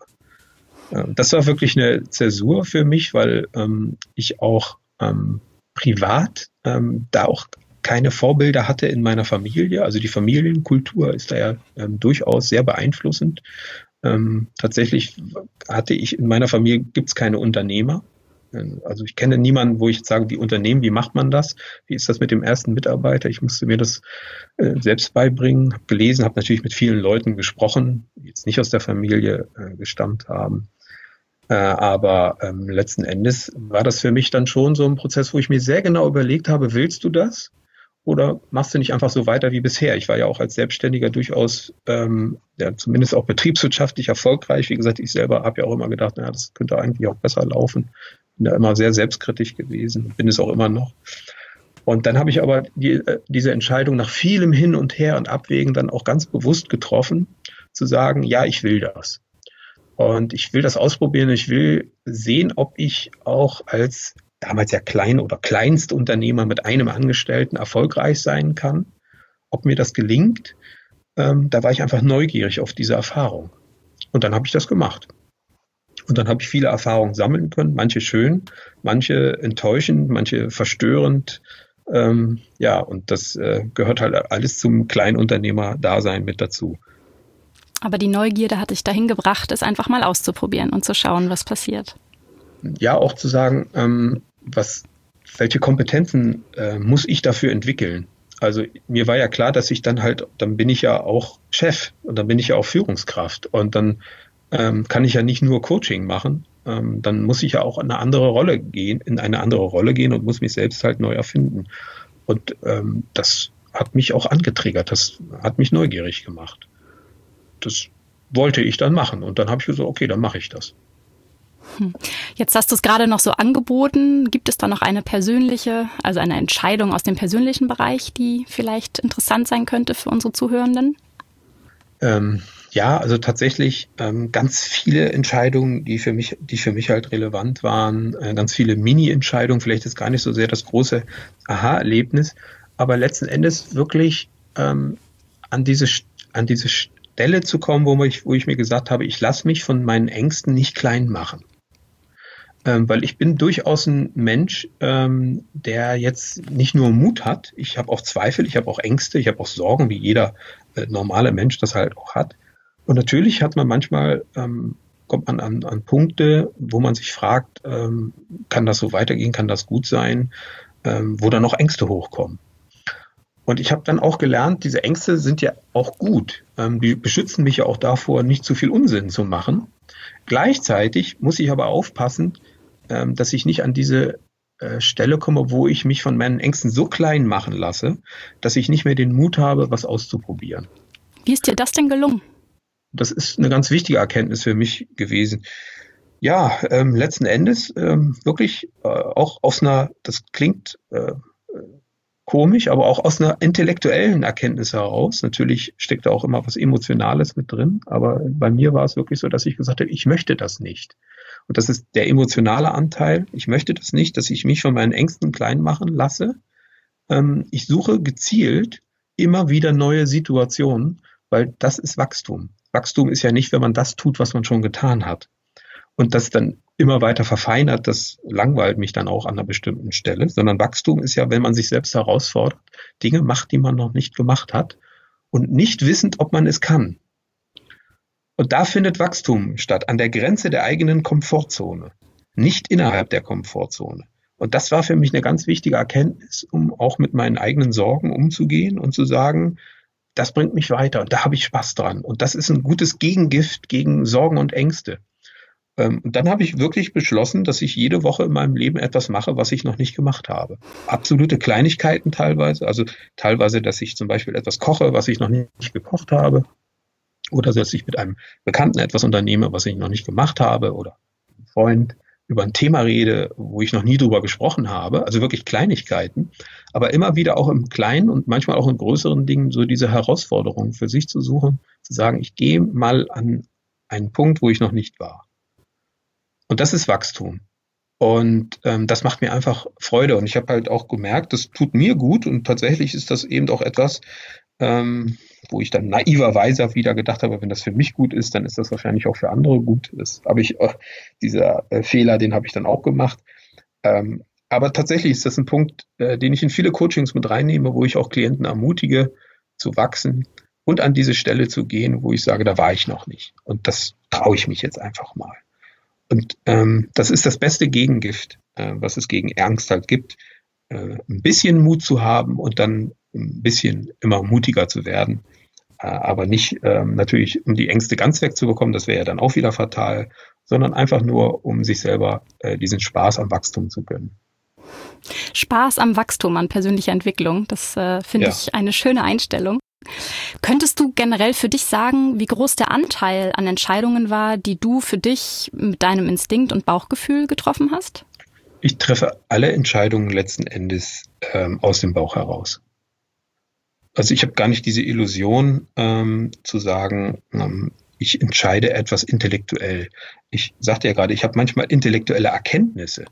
Speaker 1: Das war wirklich eine Zäsur für mich, weil ähm, ich auch ähm, privat ähm, da auch keine Vorbilder hatte in meiner Familie. Also die Familienkultur ist da ja ähm, durchaus sehr beeinflussend. Ähm, tatsächlich hatte ich in meiner Familie, gibt es keine Unternehmer. Also ich kenne niemanden, wo ich jetzt sage, wie Unternehmen, wie macht man das? Wie ist das mit dem ersten Mitarbeiter? Ich musste mir das äh, selbst beibringen, habe gelesen, habe natürlich mit vielen Leuten gesprochen, die jetzt nicht aus der Familie äh, gestammt haben. Äh, aber ähm, letzten Endes war das für mich dann schon so ein Prozess, wo ich mir sehr genau überlegt habe, willst du das? Oder machst du nicht einfach so weiter wie bisher? Ich war ja auch als Selbstständiger durchaus, ähm, ja, zumindest auch betriebswirtschaftlich erfolgreich. Wie gesagt, ich selber habe ja auch immer gedacht, naja, das könnte eigentlich auch besser laufen. Bin da immer sehr selbstkritisch gewesen, bin es auch immer noch. Und dann habe ich aber die, äh, diese Entscheidung nach vielem Hin und Her und Abwägen dann auch ganz bewusst getroffen, zu sagen, ja, ich will das. Und ich will das ausprobieren. Ich will sehen, ob ich auch als damals ja Klein- oder Kleinstunternehmer mit einem Angestellten erfolgreich sein kann, ob mir das gelingt. Ähm, da war ich einfach neugierig auf diese Erfahrung. Und dann habe ich das gemacht. Und dann habe ich viele Erfahrungen sammeln können, manche schön, manche enttäuschend, manche verstörend. Ähm, ja, und das äh, gehört halt alles zum Kleinunternehmer-Dasein mit dazu.
Speaker 2: Aber die Neugierde hat dich dahin gebracht, es einfach mal auszuprobieren und zu schauen, was passiert.
Speaker 1: Ja, auch zu sagen, ähm, was, welche Kompetenzen äh, muss ich dafür entwickeln? Also mir war ja klar, dass ich dann halt, dann bin ich ja auch Chef und dann bin ich ja auch Führungskraft und dann ähm, kann ich ja nicht nur Coaching machen, ähm, dann muss ich ja auch in eine andere Rolle gehen, in eine andere Rolle gehen und muss mich selbst halt neu erfinden. Und ähm, das hat mich auch angetriggert, das hat mich neugierig gemacht. Das wollte ich dann machen und dann habe ich gesagt, okay, dann mache ich das.
Speaker 2: Jetzt hast du es gerade noch so angeboten. Gibt es da noch eine persönliche, also eine Entscheidung aus dem persönlichen Bereich, die vielleicht interessant sein könnte für unsere Zuhörenden?
Speaker 1: Ähm, ja, also tatsächlich ähm, ganz viele Entscheidungen, die für mich, die für mich halt relevant waren, äh, ganz viele Mini-Entscheidungen, vielleicht ist gar nicht so sehr das große Aha-Erlebnis, aber letzten Endes wirklich ähm, an diese an diese Stelle zu kommen, wo ich, wo ich mir gesagt habe, ich lasse mich von meinen Ängsten nicht klein machen. ähm, weil ich bin durchaus ein Mensch, ähm, der jetzt nicht nur Mut hat. Ich habe auch Zweifel, ich habe auch Ängste, ich habe auch Sorgen, wie jeder äh, normale Mensch das halt auch hat. Und natürlich hat man manchmal, ähm, kommt man an, an Punkte, wo man sich fragt, ähm, kann das so weitergehen, kann das gut sein, ähm, wo dann noch Ängste hochkommen. Und ich habe dann auch gelernt, diese Ängste sind ja auch gut. Ähm, die beschützen mich ja auch davor, nicht zu viel Unsinn zu machen. Gleichzeitig muss ich aber aufpassen, ähm, dass ich nicht an diese äh, Stelle komme, wo ich mich von meinen Ängsten so klein machen lasse, dass ich nicht mehr den Mut habe, was auszuprobieren.
Speaker 2: Wie ist dir das denn gelungen?
Speaker 1: Das ist eine ganz wichtige Erkenntnis für mich gewesen. Ja, ähm, letzten Endes ähm, wirklich äh, auch aus einer, das klingt äh, komisch, aber auch aus einer intellektuellen Erkenntnis heraus. Natürlich steckt da auch immer was Emotionales mit drin, aber bei mir war es wirklich so, dass ich gesagt habe, ich möchte das nicht. Und das ist der emotionale Anteil. Ich möchte das nicht, dass ich mich von meinen Ängsten klein machen lasse. Ähm, ich suche gezielt immer wieder neue Situationen, weil das ist Wachstum. Wachstum ist ja nicht, wenn man das tut, was man schon getan hat. Und das dann immer weiter verfeinert, das langweilt mich dann auch an einer bestimmten Stelle, sondern Wachstum ist ja, wenn man sich selbst herausfordert, Dinge macht, die man noch nicht gemacht hat und nicht wissend, ob man es kann. Und da findet Wachstum statt, an der Grenze der eigenen Komfortzone, nicht innerhalb der Komfortzone. Und das war für mich eine ganz wichtige Erkenntnis, um auch mit meinen eigenen Sorgen umzugehen und zu sagen, das bringt mich weiter und da habe ich Spaß dran. Und das ist ein gutes Gegengift gegen Sorgen und Ängste. Und dann habe ich wirklich beschlossen, dass ich jede Woche in meinem Leben etwas mache, was ich noch nicht gemacht habe. Absolute Kleinigkeiten teilweise, also teilweise, dass ich zum Beispiel etwas koche, was ich noch nicht gekocht habe, oder dass ich mit einem Bekannten etwas unternehme, was ich noch nicht gemacht habe, oder einem Freund über ein Thema rede, wo ich noch nie drüber gesprochen habe, also wirklich Kleinigkeiten, aber immer wieder auch im Kleinen und manchmal auch in größeren Dingen so diese Herausforderung für sich zu suchen, zu sagen, ich gehe mal an einen Punkt, wo ich noch nicht war. Und das ist Wachstum. Und ähm, das macht mir einfach Freude. Und ich habe halt auch gemerkt, das tut mir gut. Und tatsächlich ist das eben auch etwas, ähm, wo ich dann naiverweise wieder gedacht habe, wenn das für mich gut ist, dann ist das wahrscheinlich auch für andere gut. Das habe ich, äh, dieser äh, Fehler, den habe ich dann auch gemacht. Ähm, aber tatsächlich ist das ein Punkt, äh, den ich in viele Coachings mit reinnehme, wo ich auch Klienten ermutige, zu wachsen und an diese Stelle zu gehen, wo ich sage, da war ich noch nicht. Und das traue ich mich jetzt einfach mal. Und ähm, das ist das beste Gegengift, äh, was es gegen Angst halt gibt, äh, ein bisschen Mut zu haben und dann ein bisschen immer mutiger zu werden. Äh, aber nicht ähm, natürlich, um die Ängste ganz wegzubekommen, das wäre ja dann auch wieder fatal, sondern einfach nur, um sich selber äh, diesen Spaß am Wachstum zu gönnen.
Speaker 2: Spaß am Wachstum, an persönlicher Entwicklung, das äh, finde ja. ich eine schöne Einstellung. Könntest du generell für dich sagen, wie groß der Anteil an Entscheidungen war, die du für dich mit deinem Instinkt und Bauchgefühl getroffen hast?
Speaker 1: Ich treffe alle Entscheidungen letzten Endes ähm, aus dem Bauch heraus. Also ich habe gar nicht diese Illusion ähm, zu sagen, ähm, ich entscheide etwas intellektuell. Ich sagte ja gerade, ich habe manchmal intellektuelle Erkenntnisse,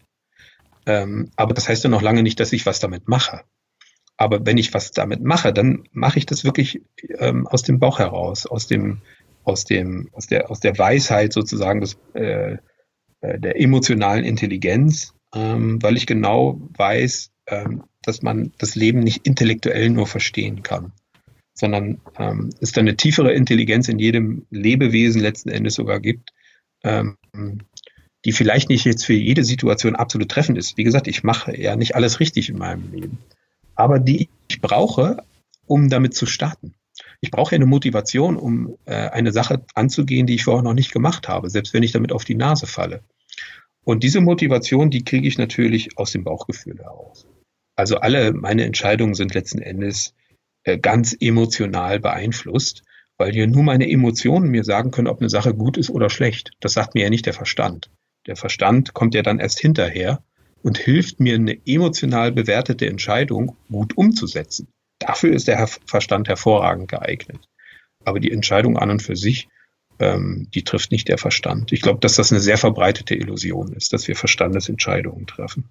Speaker 1: ähm, aber das heißt ja noch lange nicht, dass ich was damit mache. Aber wenn ich was damit mache, dann mache ich das wirklich ähm, aus dem Bauch heraus, aus dem, aus dem, aus der, aus der Weisheit sozusagen des, äh, der emotionalen Intelligenz, ähm, weil ich genau weiß, ähm, dass man das Leben nicht intellektuell nur verstehen kann, sondern ähm, es da eine tiefere Intelligenz in jedem Lebewesen letzten Endes sogar gibt, ähm, die vielleicht nicht jetzt für jede Situation absolut treffend ist. Wie gesagt, ich mache ja nicht alles richtig in meinem Leben, aber die ich brauche, um damit zu starten. Ich brauche ja eine Motivation, um äh, eine Sache anzugehen, die ich vorher noch nicht gemacht habe, selbst wenn ich damit auf die Nase falle. Und diese Motivation, die kriege ich natürlich aus dem Bauchgefühl heraus. Also alle meine Entscheidungen sind letzten Endes äh, ganz emotional beeinflusst, weil ja nur meine Emotionen mir sagen können, ob eine Sache gut ist oder schlecht. Das sagt mir ja nicht der Verstand. Der Verstand kommt ja dann erst hinterher und hilft mir, eine emotional bewertete Entscheidung gut umzusetzen. Dafür ist der Verstand hervorragend geeignet. Aber die Entscheidung an und für sich, ähm, die trifft nicht der Verstand. Ich glaube, dass das eine sehr verbreitete Illusion ist, dass wir Verstandesentscheidungen treffen.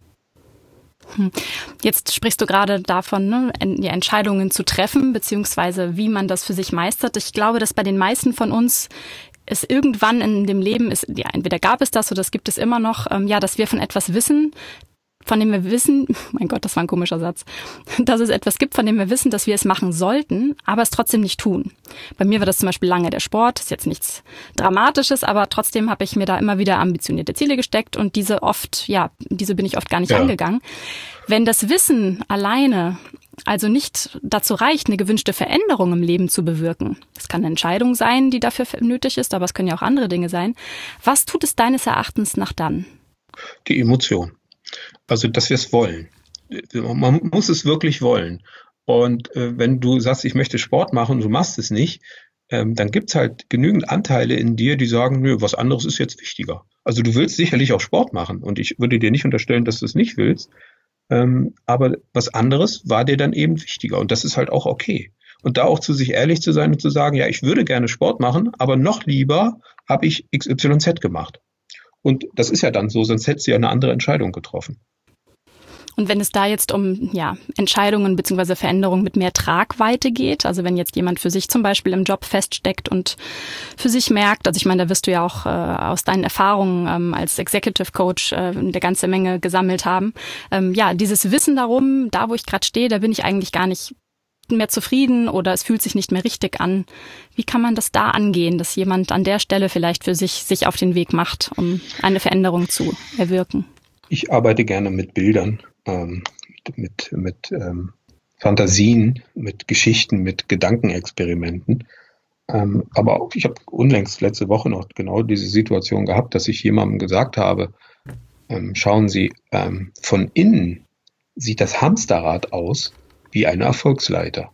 Speaker 2: Jetzt sprichst du gerade davon, ne, Entscheidungen zu treffen, beziehungsweise wie man das für sich meistert. Ich glaube, dass bei den meisten von uns es irgendwann in dem Leben ist, ja, entweder gab es das oder es gibt es immer noch, ähm, ja, dass wir von etwas wissen, von dem wir wissen, mein Gott, das war ein komischer Satz, dass es etwas gibt, von dem wir wissen, dass wir es machen sollten, aber es trotzdem nicht tun. Bei mir war das zum Beispiel lange der Sport, ist jetzt nichts Dramatisches, aber trotzdem habe ich mir da immer wieder ambitionierte Ziele gesteckt und diese oft, ja, diese bin ich oft gar nicht ja. angegangen. Wenn das Wissen alleine also nicht dazu reicht, eine gewünschte Veränderung im Leben zu bewirken, das kann eine Entscheidung sein, die dafür nötig ist, aber es können ja auch andere Dinge sein. Was tut es deines Erachtens nach dann?
Speaker 1: Die Emotion. Also, dass wir es wollen. Man muss es wirklich wollen. Und äh, wenn du sagst, ich möchte Sport machen und du machst es nicht, ähm, dann gibt es halt genügend Anteile in dir, die sagen, nö, was anderes ist jetzt wichtiger. Also du willst sicherlich auch Sport machen und ich würde dir nicht unterstellen, dass du es nicht willst. Ähm, aber was anderes war dir dann eben wichtiger und das ist halt auch okay. Und da auch zu sich ehrlich zu sein und zu sagen, ja, ich würde gerne Sport machen, aber noch lieber habe ich X Y Z gemacht. Und das ist ja dann so, sonst hättest du ja eine andere Entscheidung getroffen.
Speaker 2: Und wenn es da jetzt um ja, Entscheidungen bzw. Veränderungen mit mehr Tragweite geht, also wenn jetzt jemand für sich zum Beispiel im Job feststeckt und für sich merkt, also ich meine, da wirst du ja auch äh, aus deinen Erfahrungen ähm, als Executive Coach äh, eine ganze Menge gesammelt haben, ähm, ja, dieses Wissen darum, da wo ich gerade stehe, da bin ich eigentlich gar nicht mehr zufrieden oder es fühlt sich nicht mehr richtig an. Wie kann man das da angehen, dass jemand an der Stelle vielleicht für sich sich auf den Weg macht, um eine Veränderung zu erwirken?
Speaker 1: Ich arbeite gerne mit Bildern, ähm, mit, mit ähm, Fantasien, mit Geschichten, mit Gedankenexperimenten. Ähm, aber auch, ich habe unlängst letzte Woche noch genau diese Situation gehabt, dass ich jemandem gesagt habe, ähm, schauen Sie, ähm, von innen sieht das Hamsterrad aus wie eine Erfolgsleiter.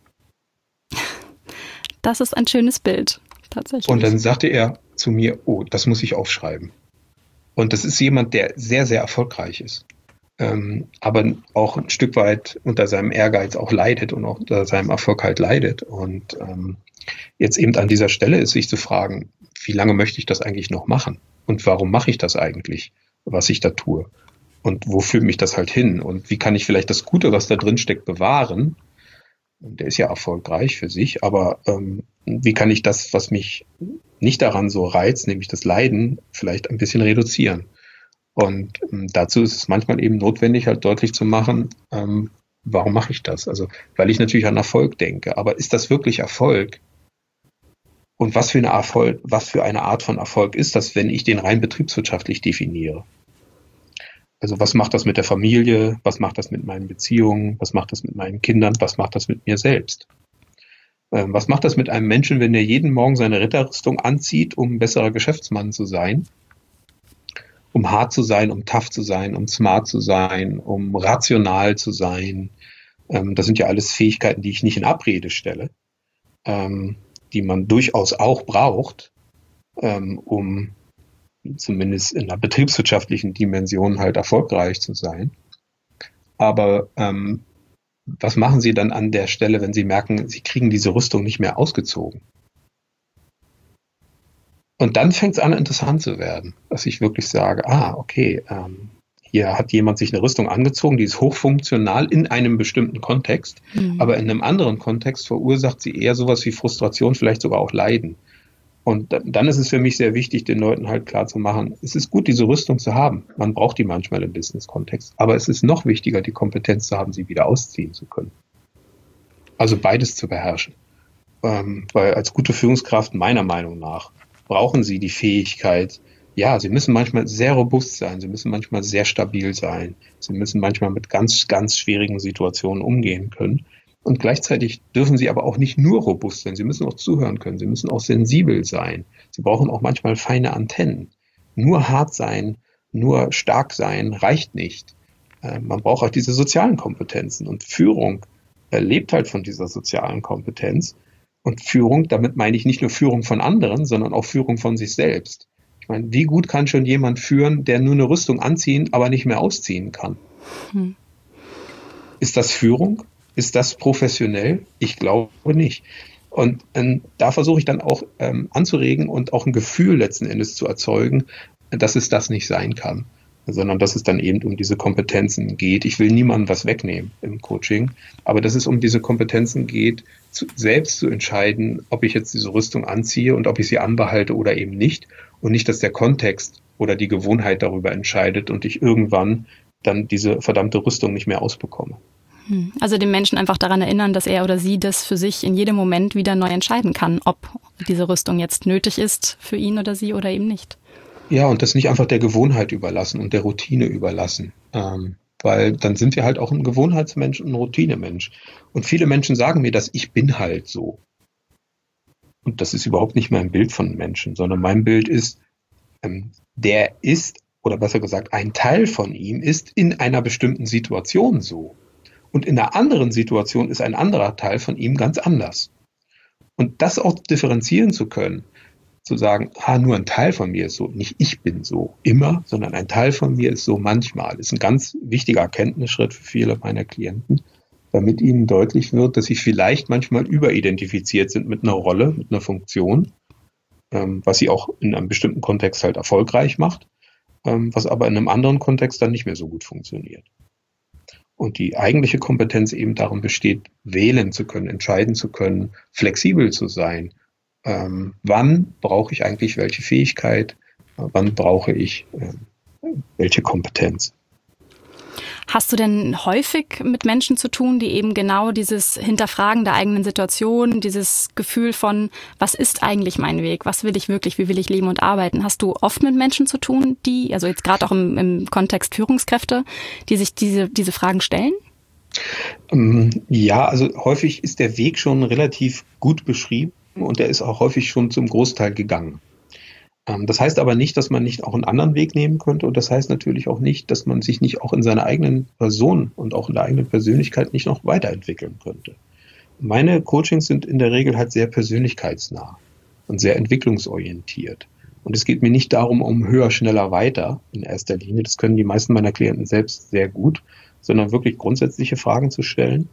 Speaker 2: Das ist ein schönes Bild, tatsächlich.
Speaker 1: Und dann sagte er zu mir, oh, das muss ich aufschreiben. Und das ist jemand, der sehr, sehr erfolgreich ist, ähm, aber auch ein Stück weit unter seinem Ehrgeiz auch leidet und auch unter seinem Erfolg halt leidet. Und ähm, jetzt eben an dieser Stelle ist sich zu fragen, wie lange möchte ich das eigentlich noch machen? Und warum mache ich das eigentlich, was ich da tue? Und wo führt mich das halt hin? Und wie kann ich vielleicht das Gute, was da drin steckt, bewahren? Und der ist ja erfolgreich für sich, aber ähm, wie kann ich das, was mich nicht daran so reizt, nämlich das Leiden, vielleicht ein bisschen reduzieren? Und ähm, dazu ist es manchmal eben notwendig, halt deutlich zu machen, ähm, warum mache ich das? Also, weil ich natürlich an Erfolg denke, aber ist das wirklich Erfolg? Und was für eine Erfolg, was für eine Art von Erfolg ist das, wenn ich den rein betriebswirtschaftlich definiere? Also was macht das mit der Familie? Was macht das mit meinen Beziehungen? Was macht das mit meinen Kindern? Was macht das mit mir selbst? Ähm, was macht das mit einem Menschen, wenn er jeden Morgen seine Ritterrüstung anzieht, um ein besserer Geschäftsmann zu sein? Um hart zu sein, um tough zu sein, um smart zu sein, um rational zu sein. Ähm, das sind ja alles Fähigkeiten, die ich nicht in Abrede stelle, ähm, die man durchaus auch braucht, ähm, um zumindest in einer betriebswirtschaftlichen Dimension halt erfolgreich zu sein. Aber ähm, was machen Sie dann an der Stelle, wenn Sie merken, Sie kriegen diese Rüstung nicht mehr ausgezogen? Und dann fängt es an, interessant zu werden, dass ich wirklich sage, ah, okay, ähm, hier hat jemand sich eine Rüstung angezogen, die ist hochfunktional in einem bestimmten Kontext, mhm. aber in einem anderen Kontext verursacht sie eher sowas wie Frustration, vielleicht sogar auch Leiden. Und dann ist es für mich sehr wichtig, den Leuten halt klar zu machen, es ist gut, diese Rüstung zu haben. Man braucht die manchmal im Business-Kontext. Aber es ist noch wichtiger, die Kompetenz zu haben, sie wieder ausziehen zu können. Also beides zu beherrschen. Ähm, weil als gute Führungskraft, meiner Meinung nach, brauchen sie die Fähigkeit, ja, sie müssen manchmal sehr robust sein, sie müssen manchmal sehr stabil sein, sie müssen manchmal mit ganz, ganz schwierigen Situationen umgehen können. Und gleichzeitig dürfen sie aber auch nicht nur robust sein. Sie müssen auch zuhören können. Sie müssen auch sensibel sein. Sie brauchen auch manchmal feine Antennen. Nur hart sein, nur stark sein reicht nicht. Äh, man braucht auch diese sozialen Kompetenzen. Und Führung äh, lebt halt von dieser sozialen Kompetenz. Und Führung, damit meine ich nicht nur Führung von anderen, sondern auch Führung von sich selbst. Ich meine, wie gut kann schon jemand führen, der nur eine Rüstung anziehen, aber nicht mehr ausziehen kann? Hm. Ist das Führung? Ist das professionell? Ich glaube nicht. Und ähm, da versuche ich dann auch ähm, anzuregen und auch ein Gefühl letzten Endes zu erzeugen, dass es das nicht sein kann. sondern dass es dann eben um diese Kompetenzen geht. Ich will niemandem was wegnehmen im Coaching, aber dass es um diese Kompetenzen geht, zu, selbst zu entscheiden, ob ich jetzt diese Rüstung anziehe und ob ich sie anbehalte oder eben nicht, und nicht, dass der Kontext oder die Gewohnheit darüber entscheidet und ich irgendwann dann diese verdammte Rüstung nicht mehr ausbekomme.
Speaker 2: Also den Menschen einfach daran erinnern, dass er oder sie das für sich in jedem Moment wieder neu entscheiden kann, ob diese Rüstung jetzt nötig ist für ihn oder sie oder eben nicht.
Speaker 1: Ja, und das nicht einfach der Gewohnheit überlassen und der Routine überlassen. Ähm, weil dann sind wir halt auch ein Gewohnheitsmensch und ein Routinemensch. Und viele Menschen sagen mir, dass ich bin halt so. Und das ist überhaupt nicht mein Bild von Menschen, sondern mein Bild ist, ähm, der ist, oder besser gesagt, ein Teil von ihm ist in einer bestimmten Situation so. Und in einer anderen Situation ist ein anderer Teil von ihm ganz anders. Und das auch differenzieren zu können, zu sagen, ah, nur ein Teil von mir ist so, nicht ich bin so immer, sondern ein Teil von mir ist so manchmal, ist ein ganz wichtiger Erkenntnisschritt für viele meiner Klienten, damit ihnen deutlich wird, dass sie vielleicht manchmal überidentifiziert sind mit einer Rolle, mit einer Funktion, ähm, was sie auch in einem bestimmten Kontext halt erfolgreich macht, ähm, was aber in einem anderen Kontext dann nicht mehr so gut funktioniert. Und die eigentliche Kompetenz eben darin besteht, wählen zu können, entscheiden zu können, flexibel zu sein. Ähm, wann brauche ich eigentlich welche Fähigkeit? Wann brauche ich äh, welche Kompetenz?
Speaker 2: Hast du denn häufig mit Menschen zu tun, die eben genau dieses Hinterfragen der eigenen Situation, dieses Gefühl von, was ist eigentlich mein Weg? Was will ich wirklich? Wie will ich leben und arbeiten? Hast du oft mit Menschen zu tun, die, also jetzt gerade auch im, im Kontext Führungskräfte, die sich diese, diese Fragen stellen?
Speaker 1: Ähm, ja, also häufig ist der Weg schon relativ gut beschrieben und der ist auch häufig schon zum Großteil gegangen. Das heißt aber nicht, dass man nicht auch einen anderen Weg nehmen könnte, und das heißt natürlich auch nicht, dass man sich nicht auch in seiner eigenen Person und auch in der eigenen Persönlichkeit nicht noch weiterentwickeln könnte. Meine Coachings sind in der Regel halt sehr persönlichkeitsnah und sehr entwicklungsorientiert. Und es geht mir nicht darum, um höher, schneller, weiter in erster Linie. Das können die meisten meiner Klienten selbst sehr gut, sondern wirklich grundsätzliche Fragen zu stellen,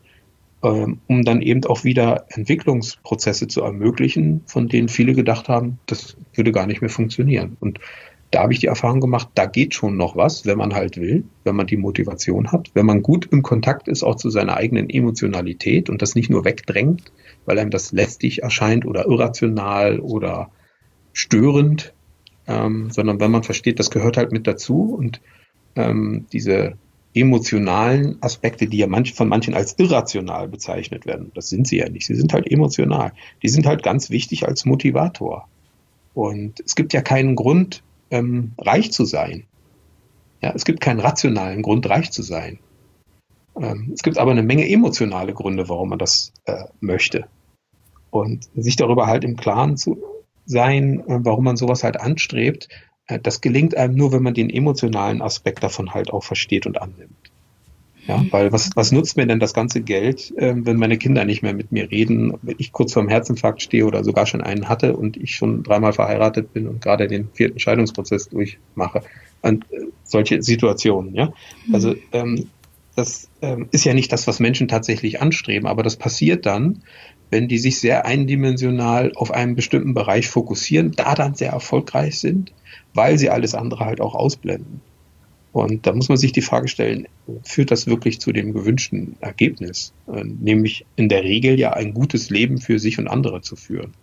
Speaker 1: um dann eben auch wieder Entwicklungsprozesse zu ermöglichen, von denen viele gedacht haben, das würde gar nicht mehr funktionieren. Und da habe ich die Erfahrung gemacht, da geht schon noch was, wenn man halt will, wenn man die Motivation hat, wenn man gut im Kontakt ist, auch zu seiner eigenen Emotionalität und das nicht nur wegdrängt, weil einem das lästig erscheint oder irrational oder störend, ähm, sondern wenn man versteht, das gehört halt mit dazu, und ähm, diese emotionalen Aspekte, die ja manch, von manchen als irrational bezeichnet werden, das sind sie ja nicht, sie sind halt emotional. Die sind halt ganz wichtig als Motivator. Und es gibt ja keinen Grund, ähm, reich zu sein. Ja, es gibt keinen rationalen Grund, reich zu sein. Ähm, es gibt aber eine Menge emotionale Gründe, warum man das äh, möchte. Und sich darüber halt im Klaren zu sein, äh, warum man sowas halt anstrebt, das gelingt einem nur, wenn man den emotionalen Aspekt davon halt auch versteht und annimmt. Ja, weil was, was nutzt mir denn das ganze Geld, äh, wenn meine Kinder nicht mehr mit mir reden, wenn ich kurz vorm Herzinfarkt stehe oder sogar schon einen hatte und ich schon dreimal verheiratet bin und gerade den vierten Scheidungsprozess durchmache. Und äh, solche Situationen, ja. Also ähm, das ähm, ist ja nicht das, was Menschen tatsächlich anstreben, aber das passiert dann, wenn die sich sehr eindimensional auf einen bestimmten Bereich fokussieren, da dann sehr erfolgreich sind, weil sie alles andere halt auch ausblenden. Und da muss man sich die Frage stellen, führt das wirklich zu dem gewünschten Ergebnis? Nämlich in der Regel ja ein gutes Leben für sich und andere zu führen.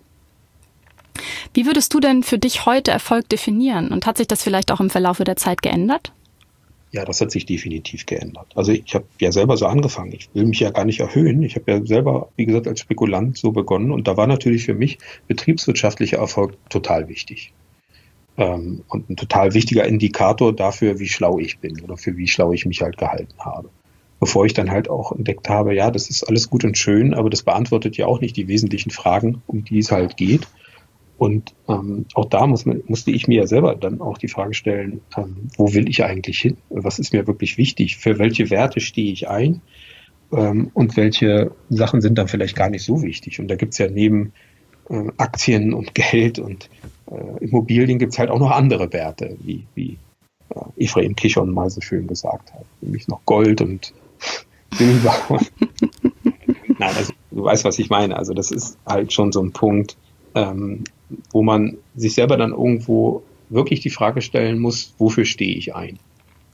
Speaker 2: Wie würdest du denn für dich heute Erfolg definieren? Und hat sich das vielleicht auch im Verlauf der Zeit geändert?
Speaker 1: Ja, das hat sich definitiv geändert. Also ich habe ja selber so angefangen. Ich will mich ja gar nicht erhöhen. Ich habe ja selber, wie gesagt, als Spekulant so begonnen. Und da war natürlich für mich betriebswirtschaftlicher Erfolg total wichtig. Ähm, und ein total wichtiger Indikator dafür, wie schlau ich bin oder für wie schlau ich mich halt gehalten habe. Bevor ich dann halt auch entdeckt habe, ja, das ist alles gut und schön, aber das beantwortet ja auch nicht die wesentlichen Fragen, um die es halt geht. Und ähm, auch da muss man, musste ich mir ja selber dann auch die Frage stellen, ähm, wo will ich eigentlich hin? Was ist mir wirklich wichtig? Für welche Werte stehe ich ein? Ähm, und welche Sachen sind dann vielleicht gar nicht so wichtig? Und da gibt's ja neben äh, Aktien und Geld und äh, Immobilien gibt's halt auch noch andere Werte, wie, wie äh, Ephraim Kishon mal so schön gesagt hat. Nämlich noch Gold und Silber. Nein, also du weißt, was ich meine. Also das ist halt schon so ein Punkt, ähm, wo man sich selber dann irgendwo wirklich die Frage stellen muss, wofür stehe ich ein?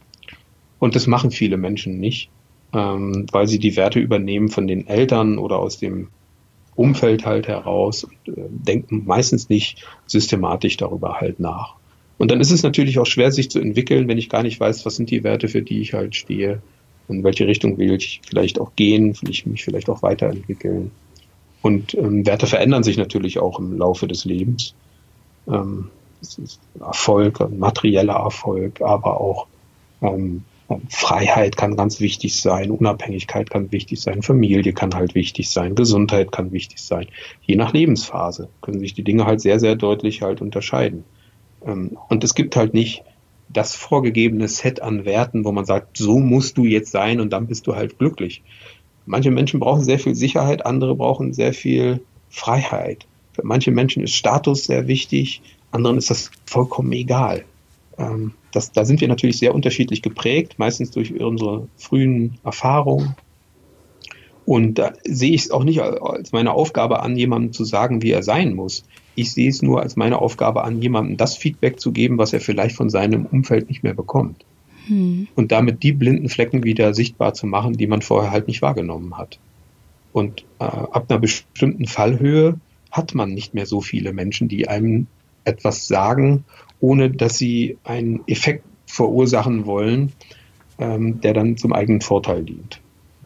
Speaker 1: Und das machen viele Menschen nicht, ähm, weil sie die Werte übernehmen von den Eltern oder aus dem Umfeld halt heraus und äh, denken meistens nicht systematisch darüber halt nach. Und dann ist es natürlich auch schwer, sich zu entwickeln, wenn ich gar nicht weiß, was sind die Werte, für die ich halt stehe, in welche Richtung will ich vielleicht auch gehen, will ich mich vielleicht auch weiterentwickeln. Und ähm, Werte verändern sich natürlich auch im Laufe des Lebens. Ähm, das ist Erfolg, materieller Erfolg, aber auch ähm, Freiheit kann ganz wichtig sein, Unabhängigkeit kann wichtig sein, Familie kann halt wichtig sein, Gesundheit kann wichtig sein. Je nach Lebensphase können sich die Dinge halt sehr, sehr deutlich halt unterscheiden. Und es gibt halt nicht das vorgegebene Set an Werten, wo man sagt, so musst du jetzt sein und dann bist du halt glücklich. Manche Menschen brauchen sehr viel Sicherheit, andere brauchen sehr viel Freiheit. Für manche Menschen ist Status sehr wichtig, anderen ist das vollkommen egal. Das, da sind wir natürlich sehr unterschiedlich geprägt, meistens durch unsere frühen Erfahrungen. Und da sehe ich es auch nicht als meine Aufgabe an, jemandem zu sagen, wie er sein muss. Ich sehe es nur als meine Aufgabe an, jemandem das Feedback zu geben, was er vielleicht von seinem Umfeld nicht mehr bekommt. Hm. Und damit die blinden Flecken wieder sichtbar zu machen, die man vorher halt nicht wahrgenommen hat. Und äh, ab einer bestimmten Fallhöhe hat man nicht mehr so viele Menschen, die einem etwas sagen, ohne dass sie einen Effekt verursachen wollen, ähm, der dann zum eigenen Vorteil dient.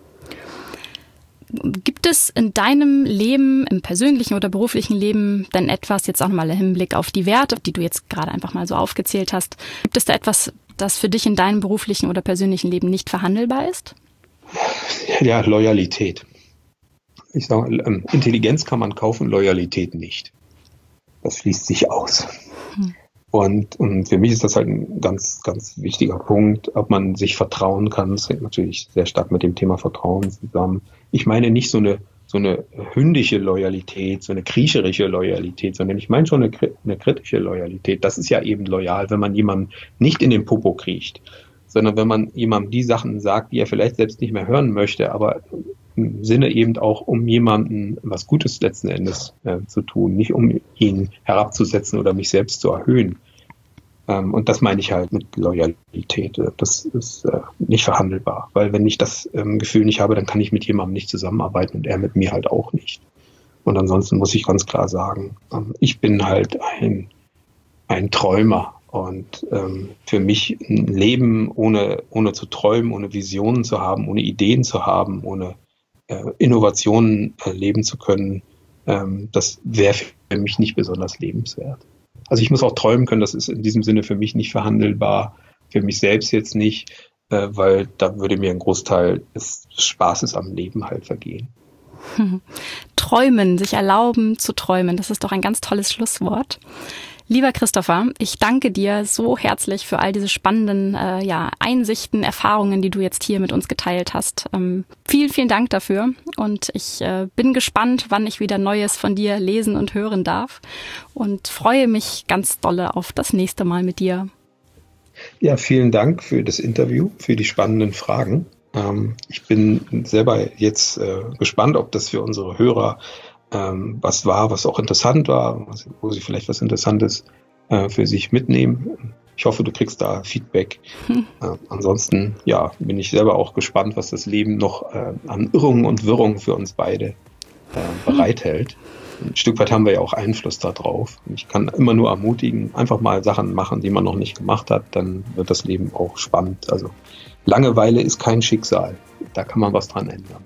Speaker 2: Gibt es in deinem Leben, im persönlichen oder beruflichen Leben, denn etwas, jetzt auch nochmal im Hinblick auf die Werte, die du jetzt gerade einfach mal so aufgezählt hast, gibt es da etwas, das für dich in deinem beruflichen oder persönlichen Leben nicht verhandelbar ist?
Speaker 1: Ja, Loyalität. Ich sage, Intelligenz kann man kaufen, Loyalität nicht. Das schließt sich aus. Hm. Und, und für mich ist das halt ein ganz, ganz wichtiger Punkt, ob man sich vertrauen kann. Das hängt natürlich sehr stark mit dem Thema Vertrauen zusammen. Ich meine nicht so eine, so eine hündische Loyalität, so eine kriecherische Loyalität, sondern ich meine schon eine, eine kritische Loyalität. Das ist ja eben loyal, wenn man jemandem nicht in den Popo kriecht, sondern wenn man jemandem die Sachen sagt, die er vielleicht selbst nicht mehr hören möchte, aber im Sinne eben auch, um jemandem was Gutes letzten Endes äh, zu tun, nicht um ihn herabzusetzen oder mich selbst zu erhöhen. Ähm, und das meine ich halt mit Loyalität. Das ist äh, nicht verhandelbar, weil wenn ich das ähm, Gefühl nicht habe, dann kann ich mit jemandem nicht zusammenarbeiten und er mit mir halt auch nicht. Und ansonsten muss ich ganz klar sagen, ähm, ich bin halt ein, ein Träumer. Und ähm, für mich ein Leben ohne, ohne zu träumen, ohne Visionen zu haben, ohne Ideen zu haben, ohne äh, Innovationen äh, leben zu können, ähm, das wäre für mich nicht besonders lebenswert. Also ich muss auch träumen können, das ist in diesem Sinne für mich nicht verhandelbar, für mich selbst jetzt nicht, äh, weil da würde mir ein Großteil des Spaßes am Leben halt vergehen.
Speaker 2: Hm. Träumen, sich erlauben zu träumen, das ist doch ein ganz tolles Schlusswort. Lieber Christopher, ich danke dir so herzlich für all diese spannenden äh, ja, Einsichten, Erfahrungen, die du jetzt hier mit uns geteilt hast. Ähm, vielen, vielen Dank dafür und ich äh, bin gespannt, wann ich wieder Neues von dir lesen und hören darf und freue mich ganz dolle auf das nächste Mal mit dir.
Speaker 1: Ja, vielen Dank für das Interview, für die spannenden Fragen. Ähm, ich bin selber jetzt äh, gespannt, ob das für unsere Hörer Ähm, was war, was auch interessant war, was, wo sie vielleicht was Interessantes äh, für sich mitnehmen. Ich hoffe, du kriegst da Feedback. Hm. Äh, ansonsten, ja, bin ich selber auch gespannt, was das Leben noch äh, an Irrungen und Wirrungen für uns beide äh, bereithält. Ein Stück weit haben wir ja auch Einfluss darauf. Ich kann immer nur ermutigen, einfach mal Sachen machen, die man noch nicht gemacht hat, dann wird das Leben auch spannend. Also Langeweile ist kein Schicksal. Da kann man was dran ändern.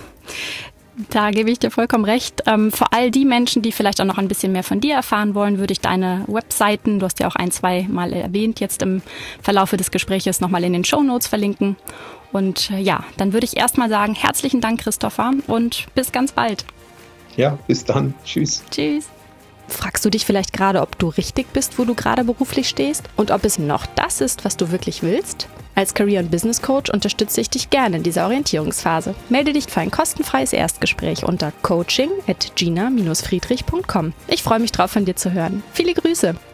Speaker 2: Da gebe ich dir vollkommen recht. Ähm, für all die Menschen, die vielleicht auch noch ein bisschen mehr von dir erfahren wollen, würde ich deine Webseiten, du hast ja auch ein, zwei Mal erwähnt, jetzt im Verlaufe des Gespräches nochmal in den Shownotes verlinken. Und äh, ja, dann würde ich erstmal sagen, herzlichen Dank, Christopher, und bis ganz bald.
Speaker 1: Ja, bis dann. Tschüss.
Speaker 2: Tschüss. Fragst du dich vielleicht gerade, ob du richtig bist, wo du gerade beruflich stehst und ob es noch das ist, was du wirklich willst? Als Career- und Business Coach unterstütze ich dich gerne in dieser Orientierungsphase. Melde dich für ein kostenfreies Erstgespräch unter coaching at gina dash friedrich punkt com. Ich freue mich drauf, von dir zu hören. Viele Grüße!